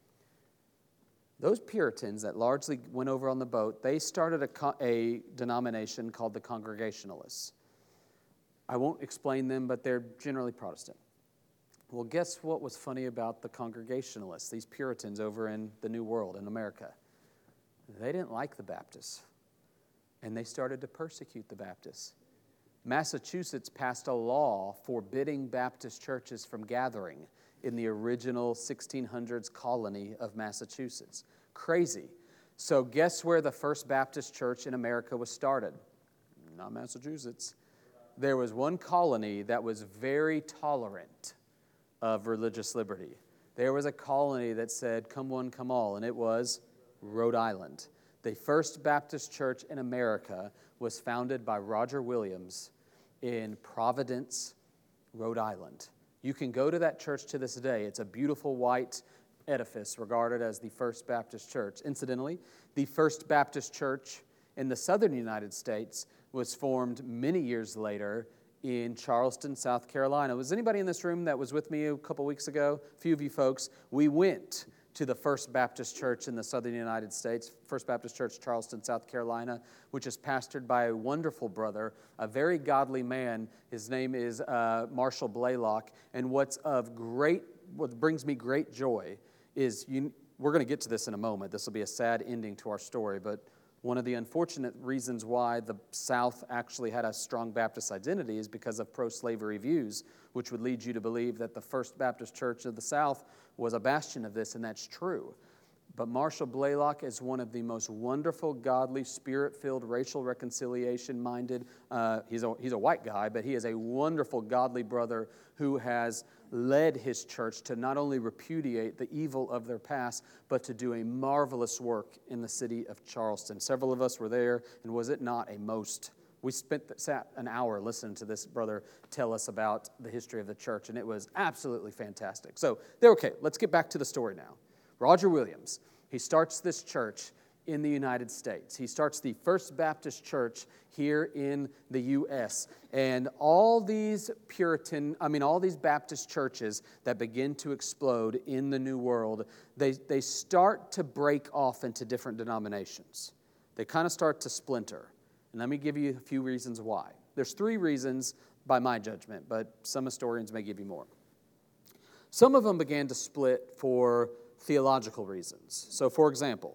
Those Puritans that largely went over on the boat, they started a denomination called the Congregationalists. I won't explain them, but they're generally Protestant. Well, guess what was funny about the Congregationalists, these Puritans over in the New World, in America? They didn't like the Baptists, and they started to persecute the Baptists. Massachusetts passed a law forbidding Baptist churches from gathering in the original 1600s colony of Massachusetts. Crazy. So guess where the first Baptist church in America was started? Not Massachusetts. There was one colony that was very tolerant of religious liberty. There was a colony that said, come one, come all, and it was Rhode Island. The first Baptist church in America was founded by Roger Williams in Providence, Rhode Island. You can go to that church to this day. It's a beautiful white edifice regarded as the First Baptist Church. Incidentally, the First Baptist Church in the southern United States was formed many years later in Charleston, South Carolina. Was anybody in this room that was with me a couple weeks ago? A few of you folks. We went to the First Baptist Church in the southern United States, First Baptist Church, Charleston, South Carolina, which is pastored by a wonderful brother, a very godly man. His name is Marshall Blaylock. And what brings me great joy is, we're going to get to this in a moment. This will be a sad ending to our story, but one of the unfortunate reasons why the South actually had a strong Baptist identity is because of pro-slavery views, which would lead you to believe that the First Baptist Church of the South was a bastion of this, and that's true. But Marshall Blaylock is one of the most wonderful, godly, spirit-filled, racial reconciliation-minded, he's a white guy, but he is a wonderful, godly brother who has led his church to not only repudiate the evil of their past, but to do a marvelous work in the city of Charleston. Several of us were there, and was it not a most... We sat an hour listening to this brother tell us about the history of the church, and it was absolutely fantastic. So, let's get back to the story now. Roger Williams, he starts this church in the United States. He starts the First Baptist Church here in the U.S. And all these Baptist churches that begin to explode in the New World, they start to break off into different denominations. They kind of start to splinter. And let me give you a few reasons why. There's 3 reasons by my judgment, but some historians may give you more. Some of them began to split for theological reasons. So, for example,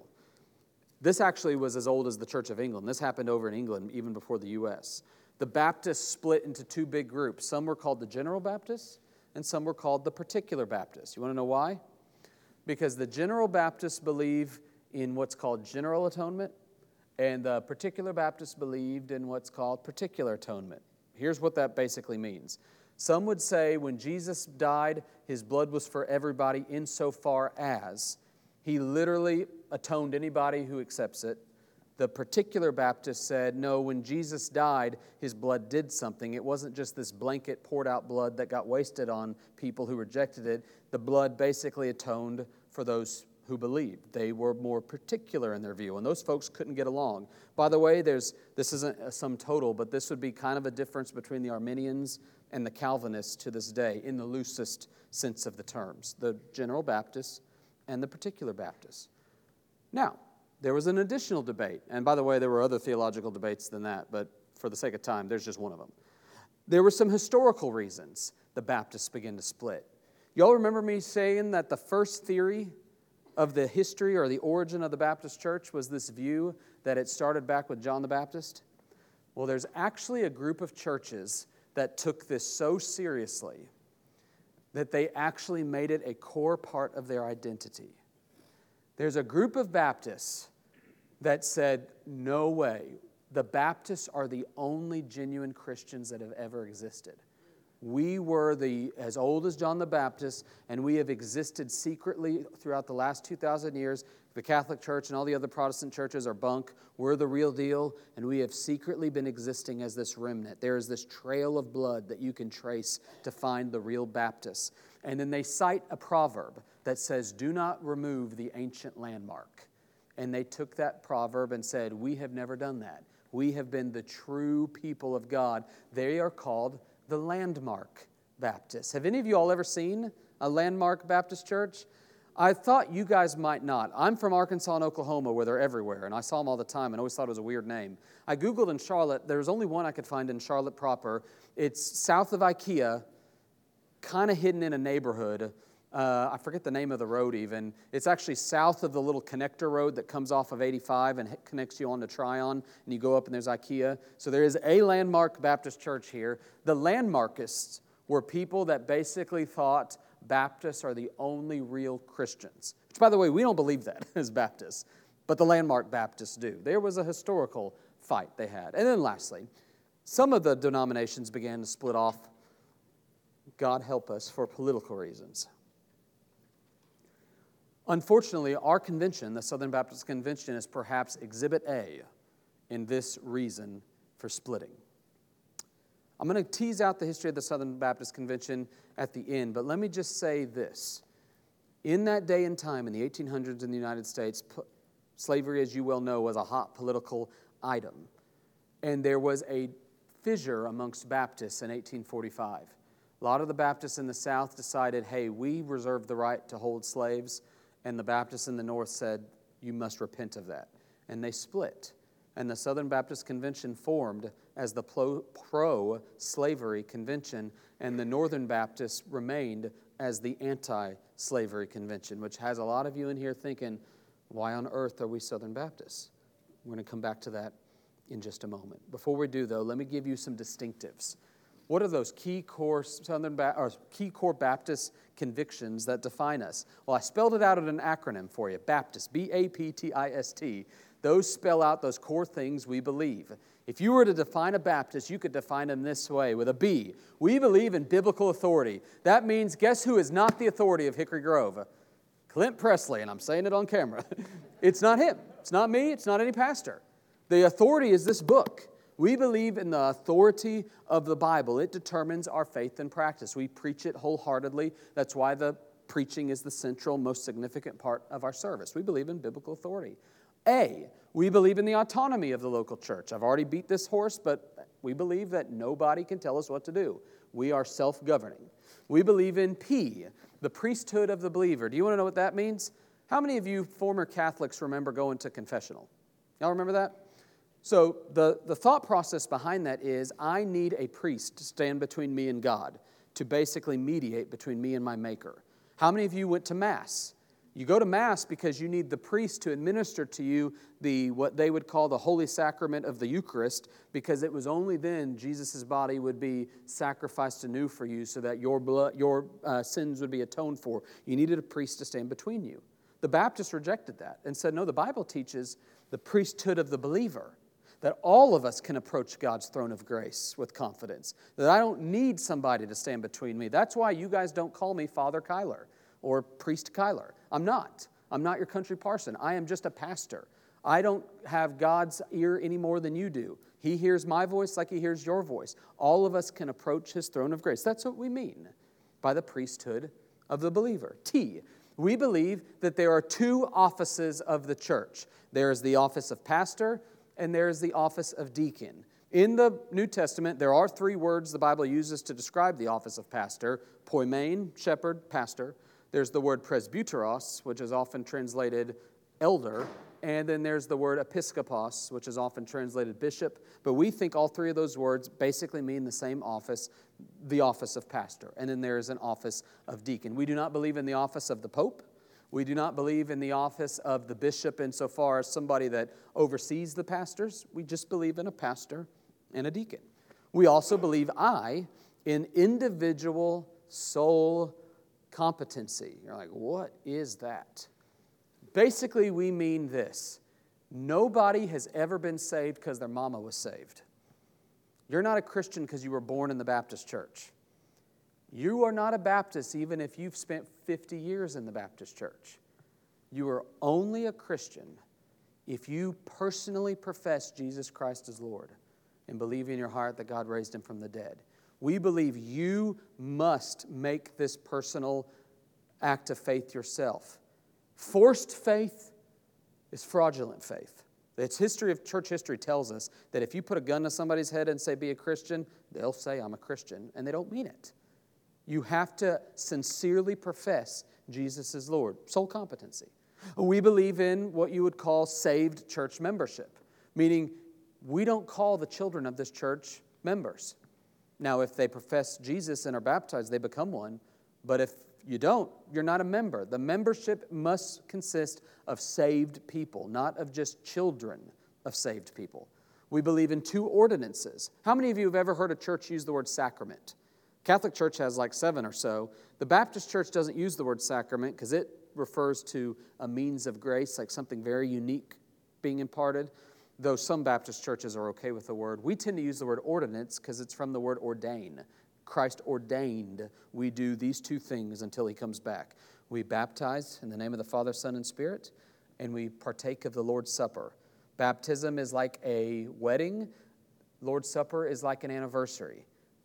this actually was as old as the Church of England. This happened over in England even before the U.S. The Baptists split into 2 big groups. Some were called the General Baptists, and some were called the Particular Baptists. You want to know why? Because the General Baptists believe in what's called general atonement, and the Particular Baptists believed in what's called particular atonement. Here's what that basically means. Some would say when Jesus died, his blood was for everybody insofar as he literally atoned anybody who accepts it. The Particular Baptist said, no, when Jesus died, his blood did something. It wasn't just this blanket poured out blood that got wasted on people who rejected it. The blood basically atoned for those who believed. They were more particular in their view, and those folks couldn't get along. By the way, this isn't a sum total, but this would be kind of a difference between the Arminians and the Calvinists to this day, in the loosest sense of the terms, the General Baptists and the Particular Baptists. Now, there was an additional debate, and by the way, there were other theological debates than that, but for the sake of time, there's just one of them. There were some historical reasons the Baptists began to split. Y'all remember me saying that the first theory of the history or the origin of the Baptist church was this view that it started back with John the Baptist? Well, there's actually a group of churches that took this so seriously that they actually made it a core part of their identity. There's a group of Baptists that said, no way, the Baptists are the only genuine Christians that have ever existed. We were as old as John the Baptist, and we have existed secretly throughout the last 2,000 years. The Catholic Church and all the other Protestant churches are bunk. We're the real deal, and we have secretly been existing as this remnant. There is this trail of blood that you can trace to find the real Baptists. And then they cite a proverb that says, do not remove the ancient landmark. And they took that proverb and said, we have never done that. We have been the true people of God. They are called the Landmark Baptists. Have any of you all ever seen a Landmark Baptist church? I thought you guys might not. I'm from Arkansas and Oklahoma, where they're everywhere, and I saw them all the time and always thought it was a weird name. I Googled in Charlotte. There's only one I could find in Charlotte proper. It's south of IKEA, kind of hidden in a neighborhood. I forget the name of the road even. It's actually south of the little connector road that comes off of 85 and connects you on to Tryon, and you go up and there's IKEA. So there is a Landmark Baptist church here. The Landmarkists were people that basically thought Baptists are the only real Christians. Which, by the way, we don't believe that as Baptists, but the Landmark Baptists do. There was a historical fight they had. And then lastly, some of the denominations began to split off, God help us, for political reasons. Unfortunately, our convention, the Southern Baptist Convention, is perhaps Exhibit A in this reason for splitting. I'm going to tease out the history of the Southern Baptist Convention at the end, but let me just say this. In that day and time, in the 1800s in the United States, slavery, as you well know, was a hot political item. And there was a fissure amongst Baptists in 1845. A lot of the Baptists in the South decided, hey, we reserve the right to hold slaves, and the Baptists in the North said, you must repent of that. And they split. And the Southern Baptist Convention formed as the pro-slavery convention, and the Northern Baptists remained as the anti-slavery convention, which has a lot of you in here thinking, why on earth are we Southern Baptists? We're going to come back to that in just a moment. Before we do, though, let me give you some distinctives. What are those key core Baptist convictions that define us? Well, I spelled it out in an acronym for you. Baptist, B-A-P-T-I-S-T. Those spell out those core things we believe. If you were to define a Baptist, you could define them this way with a B. We believe in biblical authority. That means, guess who is not the authority of Hickory Grove? Clint Presley, and I'm saying it on camera. It's not him. It's not me. It's not any pastor. The authority is this book. We believe in the authority of the Bible. It determines our faith and practice. We preach it wholeheartedly. That's why the preaching is the central, most significant part of our service. We believe in biblical authority. A, we believe in the autonomy of the local church. I've already beat this horse, but we believe that nobody can tell us what to do. We are self-governing. We believe in P, the priesthood of the believer. Do you want to know what that means? How many of you former Catholics remember going to confessional? Y'all remember that? So the thought process behind that is I need a priest to stand between me and God, to basically mediate between me and my Maker. How many of you went to Mass? You go to Mass because you need the priest to administer to you what they would call the Holy Sacrament of the Eucharist, because it was only then Jesus' body would be sacrificed anew for you so that your sins would be atoned for. You needed a priest to stand between you. The Baptists rejected that and said, no, the Bible teaches the priesthood of the believer, that all of us can approach God's throne of grace with confidence, that I don't need somebody to stand between me. That's why you guys don't call me Father Kyler or Priest Kyler. I'm not. I'm not your country parson. I am just a pastor. I don't have God's ear any more than you do. He hears my voice like He hears your voice. All of us can approach His throne of grace. That's what we mean by the priesthood of the believer. T, we believe that there are two offices of the church. There is the office of pastor, and there is the office of deacon. In the New Testament, there are three words the Bible uses to describe the office of pastor: poimen, shepherd, pastor. There's the word presbyteros, which is often translated elder, and then there's the word episkopos, which is often translated bishop. But we think all three of those words basically mean the same office, the office of pastor. And then there is an office of deacon. We do not believe in the office of the pope. We do not believe in the office of the bishop insofar as somebody that oversees the pastors. We just believe in a pastor and a deacon. We also believe in individual soul competency. You're like, what is that? Basically, we mean this. Nobody has ever been saved because their mama was saved. You're not a Christian because you were born in the Baptist church. You are not a Baptist even if you've spent 50 years in the Baptist church. You are only a Christian if you personally profess Jesus Christ as Lord and believe in your heart that God raised Him from the dead. We believe you must make this personal act of faith yourself. Forced faith is fraudulent faith. Church history tells us that if you put a gun to somebody's head and say, be a Christian, they'll say, I'm a Christian, and they don't mean it. You have to sincerely profess Jesus is Lord. Soul competency. We believe in what you would call saved church membership, meaning we don't call the children of this church members. Now, if they profess Jesus and are baptized, they become one. But if you don't, you're not a member. The membership must consist of saved people, not of just children of saved people. We believe in two ordinances. How many of you have ever heard a church use the word sacrament? Catholic Church has like 7 or so. The Baptist Church doesn't use the word sacrament because it refers to a means of grace, like something very unique being imparted, though some Baptist churches are okay with the word. We tend to use the word ordinance because it's from the word ordain. Christ ordained we do these two things until He comes back. We baptize in the name of the Father, Son, and Spirit, and we partake of the Lord's Supper. Baptism is like a wedding. Lord's Supper is like an anniversary.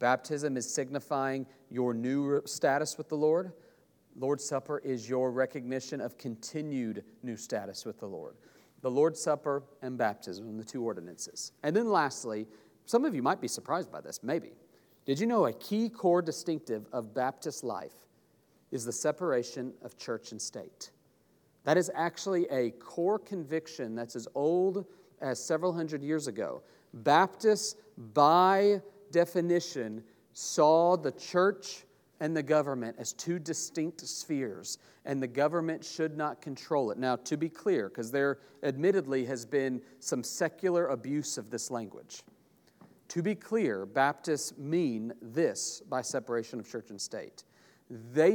Baptism is signifying your new status with the Lord. Lord's Supper is your recognition of continued new status with the Lord. The Lord's Supper and baptism, the two ordinances. And then lastly, some of you might be surprised by this, maybe. Did you know a key core distinctive of Baptist life is the separation of church and state? That is actually a core conviction that's as old as several hundred years ago. Baptists, by definition, saw the church and the government as two distinct spheres, and the government should not control it. Now, to be clear, because there admittedly has been some secular abuse of this language. To be clear, Baptists mean this by separation of church and state. They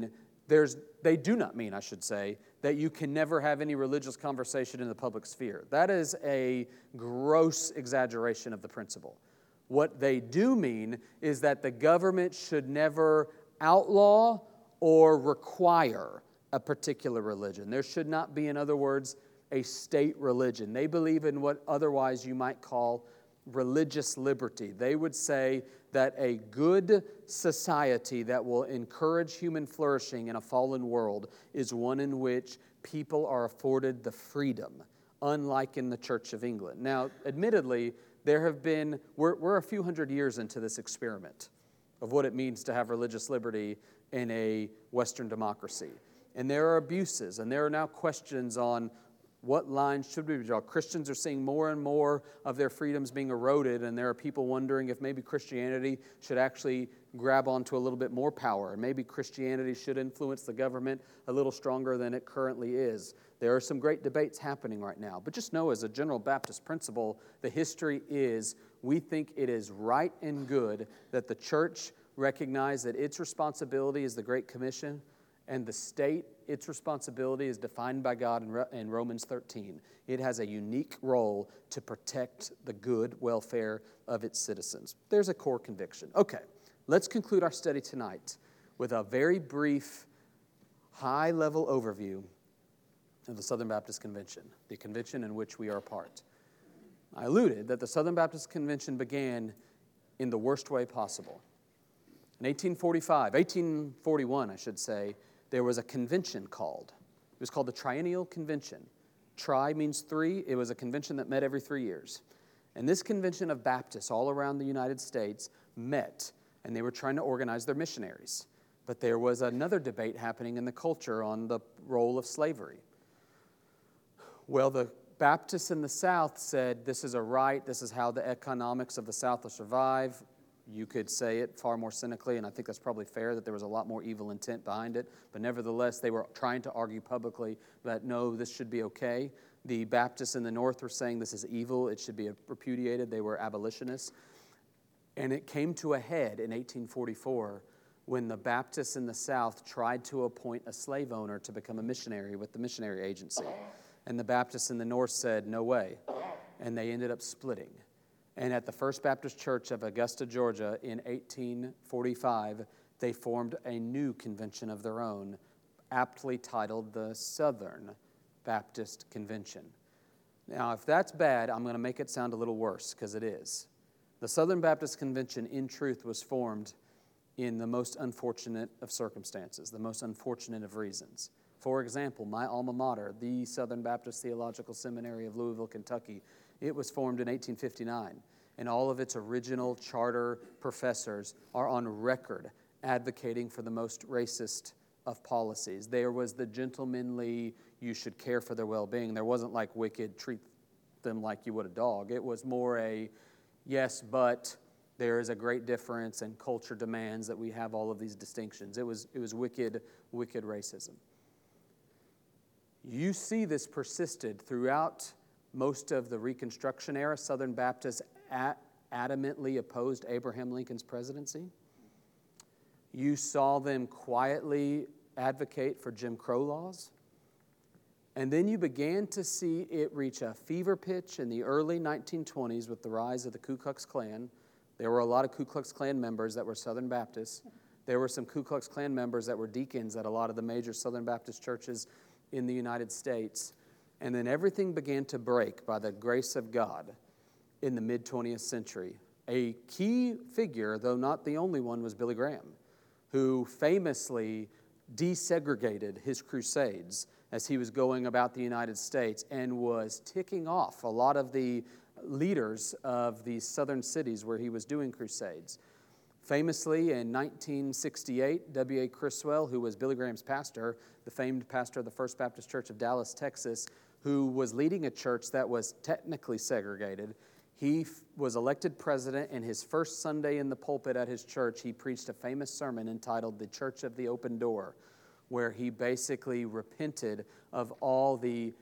do not mean, I should say, that you can never have any religious conversation in the public sphere. That is a gross exaggeration of the principle. What they do mean is that the government should never outlaw or require a particular religion. There should not be, in other words, a state religion. They believe in what otherwise you might call religious liberty. They would say that a good society that will encourage human flourishing in a fallen world is one in which people are afforded the freedom, unlike in the Church of England. Now, admittedly, we're a few hundred years into this experiment of what it means to have religious liberty in a Western democracy. And there are abuses, and there are now questions on what lines should we draw. Christians are seeing more and more of their freedoms being eroded, and there are people wondering if maybe Christianity should actually grab onto a little bit more power, and maybe Christianity should influence the government a little stronger than it currently is. There are some great debates happening right now, but just know as a general Baptist principle, the history is we think it is right and good that the church recognize that its responsibility is the Great Commission, and the state, its responsibility is defined by God in Romans 13. It has a unique role to protect the good welfare of its citizens. There's a core conviction. Okay, let's conclude our study tonight with a very brief, high-level overview of the Southern Baptist Convention, the convention in which we are a part. I alluded that the Southern Baptist Convention began in the worst way possible. In 1841, I should say, there was a convention called. It was called the Triennial Convention. Tri means three. It was a convention that met every 3 years. And this convention of Baptists all around the United States met, and they were trying to organize their missionaries. But there was another debate happening in the culture on the role of slavery. Well, the Baptists in the South said, this is a right, this is how the economics of the South will survive. You could say it far more cynically, and I think that's probably fair, that there was a lot more evil intent behind it. But nevertheless, they were trying to argue publicly that, no, this should be okay. The Baptists in the North were saying this is evil, it should be repudiated. They were abolitionists. And it came to a head in 1844 when the Baptists in the South tried to appoint a slave owner to become a missionary with the missionary agency. And the Baptists in the North said, no way. And they ended up splitting. And at the First Baptist Church of Augusta, Georgia, in 1845, they formed a new convention of their own, aptly titled the Southern Baptist Convention. Now, if that's bad, I'm going to make it sound a little worse, because it is. The Southern Baptist Convention, in truth, was formed in the most unfortunate of circumstances, the most unfortunate of reasons. For example, my alma mater, the Southern Baptist Theological Seminary of Louisville, Kentucky, it was formed in 1859, and all of its original charter professors are on record advocating for the most racist of policies. There was the gentlemanly, you should care for their well-being. There wasn't like wicked, treat them like you would a dog. It was more a, yes, but there is a great difference, and culture demands that we have all of these distinctions. It was wicked racism. You see this persisted throughout most of the Reconstruction era. Southern Baptists adamantly opposed Abraham Lincoln's presidency. You saw them quietly advocate for Jim Crow laws. And then you began to see it reach a fever pitch in the early 1920s with the rise of the Ku Klux Klan. There were a lot of Ku Klux Klan members that were Southern Baptists. There were some Ku Klux Klan members that were deacons at a lot of the major Southern Baptist churches in the United States. And then everything began to break by the grace of God in the mid-20th century A key figure, though not the only one, was Billy Graham, who famously desegregated his crusades as he was going about the United States and was ticking off a lot of the leaders of these southern cities where he was doing crusades. Famously, in 1968, W.A. Criswell, who was Billy Graham's pastor, the famed pastor of the First Baptist Church of Dallas, Texas, who was leading a church that was technically segregated, he was elected president, and his first Sunday in the pulpit at his church, he preached a famous sermon entitled The Church of the Open Door, where he basically repented of all the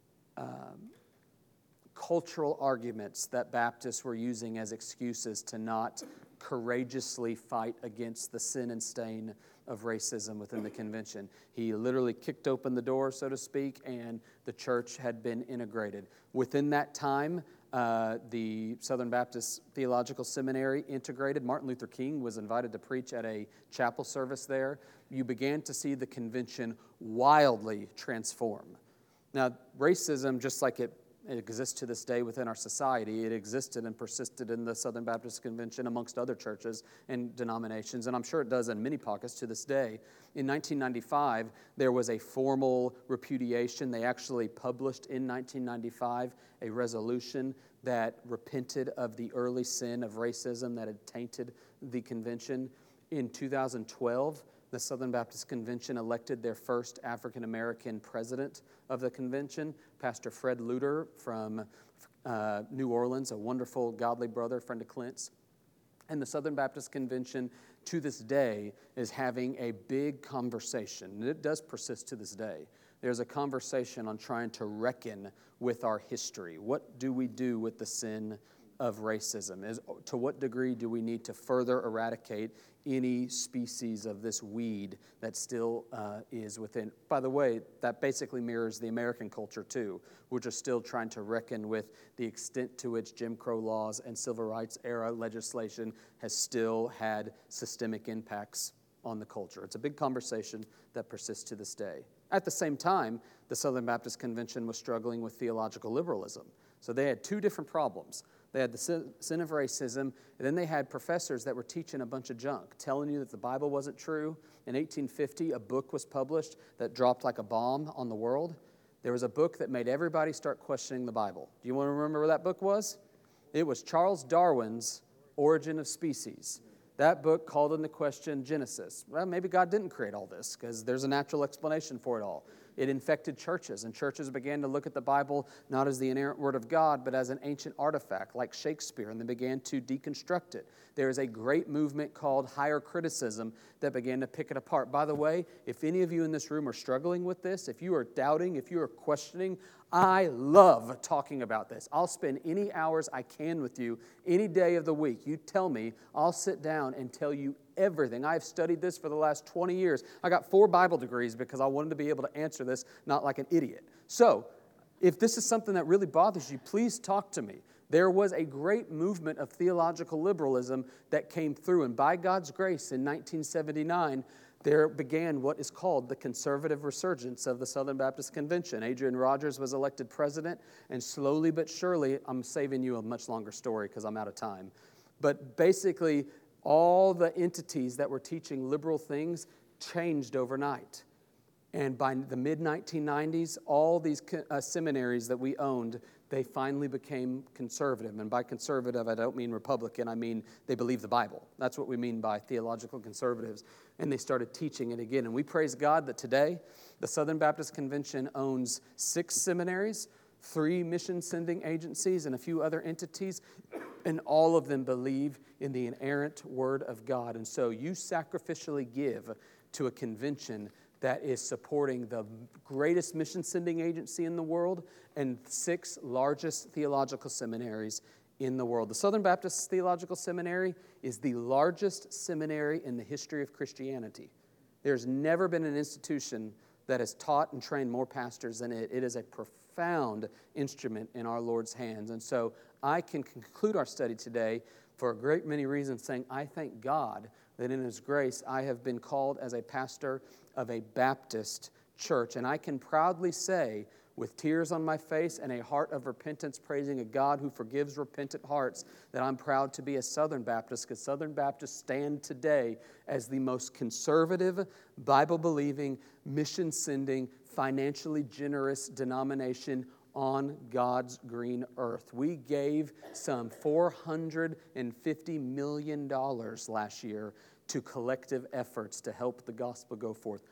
cultural arguments that Baptists were using as excuses to not courageously fight against the sin and stain of racism within the convention. He literally kicked open the door, so to speak, and the church had been integrated. Within that time, the Southern Baptist Theological Seminary integrated. Martin Luther King was invited to preach at a chapel service there. You began to see the convention wildly transform. Now, racism, just like it exists to this day within our society, it existed and persisted in the Southern Baptist Convention amongst other churches and denominations, and I'm sure it does in many pockets to this day. In 1995, there was a formal repudiation. They actually published in 1995 a resolution that repented of the early sin of racism that had tainted the convention. In 2012, the Southern Baptist Convention elected their first African-American president of the convention, Pastor Fred Luter from New Orleans, a wonderful, godly brother, friend of Clint's. And the Southern Baptist Convention, to this day, is having a big conversation, and it does persist to this day. There's a conversation on trying to reckon with our history. What do we do with the sin of racism? To what degree do we need to further eradicate any species of this weed that still is within? By the way, that basically mirrors the American culture too, which are still trying to reckon with the extent to which Jim Crow laws and civil rights era legislation has still had systemic impacts on the culture. It's a big conversation that persists to this day. At the same time, the Southern Baptist Convention was struggling with theological liberalism. So they had two different problems. They had the sin of racism, and then they had professors that were teaching a bunch of junk, telling you that the Bible wasn't true. In 1850, a book was published that dropped like a bomb on the world. There was a book that made everybody start questioning the Bible. Do you want to remember what that book was? It was Charles Darwin's Origin of Species. That book called into question Genesis. Well, maybe God didn't create all this because there's a natural explanation for it all. It infected churches, and churches began to look at the Bible not as the inerrant word of God, but as an ancient artifact like Shakespeare, and they began to deconstruct it. There is a great movement called higher criticism that began to pick it apart. By the way, if any of you in this room are struggling with this, if you are doubting, if you are questioning, I love talking about this. I'll spend any hours I can with you any day of the week. You tell me, I'll sit down and tell you everything. I've studied this for the last 20 years. I got 4 Bible degrees because I wanted to be able to answer this not like an idiot. So, if this is something that really bothers you, please talk to me. There was a great movement of theological liberalism that came through, and by God's grace in 1979, there began what is called the conservative resurgence of the Southern Baptist Convention. Adrian Rogers was elected president, and slowly but surely, I'm saving you a much longer story because I'm out of time, but basically, all the entities that were teaching liberal things changed overnight. And by the mid-1990s, all these seminaries that we owned, they finally became conservative. And by conservative, I don't mean Republican. I mean they believe the Bible. That's what we mean by theological conservatives. And they started teaching it again. And we praise God that today, the Southern Baptist Convention owns 6 seminaries, 3 mission-sending agencies, and a few other entities, and all of them believe in the inerrant Word of God. And so you sacrificially give to a convention that is supporting the greatest mission-sending agency in the world and 6 largest theological seminaries in the world. The Southern Baptist Theological Seminary is the largest seminary in the history of Christianity. There's never been an institution that has taught and trained more pastors than it. It is a profound instrument in our Lord's hands. And so I can conclude our study today for a great many reasons saying I thank God that in His grace I have been called as a pastor of a Baptist church. And I can proudly say with tears on my face and a heart of repentance, praising a God who forgives repentant hearts, that I'm proud to be a Southern Baptist, because Southern Baptists stand today as the most conservative, Bible-believing, mission-sending, financially generous denomination on God's green earth. We gave some $450 million last year to collective efforts to help the gospel go forth.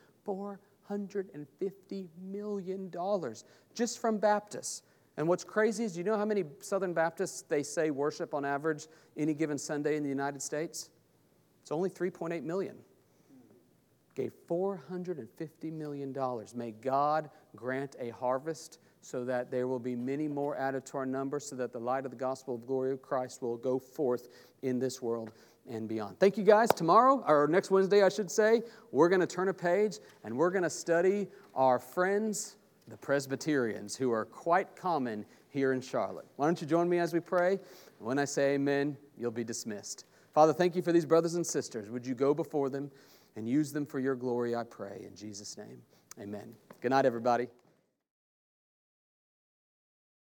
$450 million just from Baptists. And what's crazy is, do you know how many Southern Baptists they say worship on average any given Sunday in the United States? It's only 3.8 million. Gave $450 million. May God grant a harvest so that there will be many more added to our number, so that the light of the gospel of glory of Christ will go forth in this world and beyond. Thank you guys. Tomorrow, or next Wednesday I should say, we're going to turn a page and we're going to study our friends, the Presbyterians, who are quite common here in Charlotte. Why don't you join me as we pray? When I say amen, you'll be dismissed. Father, thank you for these brothers and sisters. Would you go before them and use them for your glory, I pray. In Jesus' name, amen. Good night, everybody.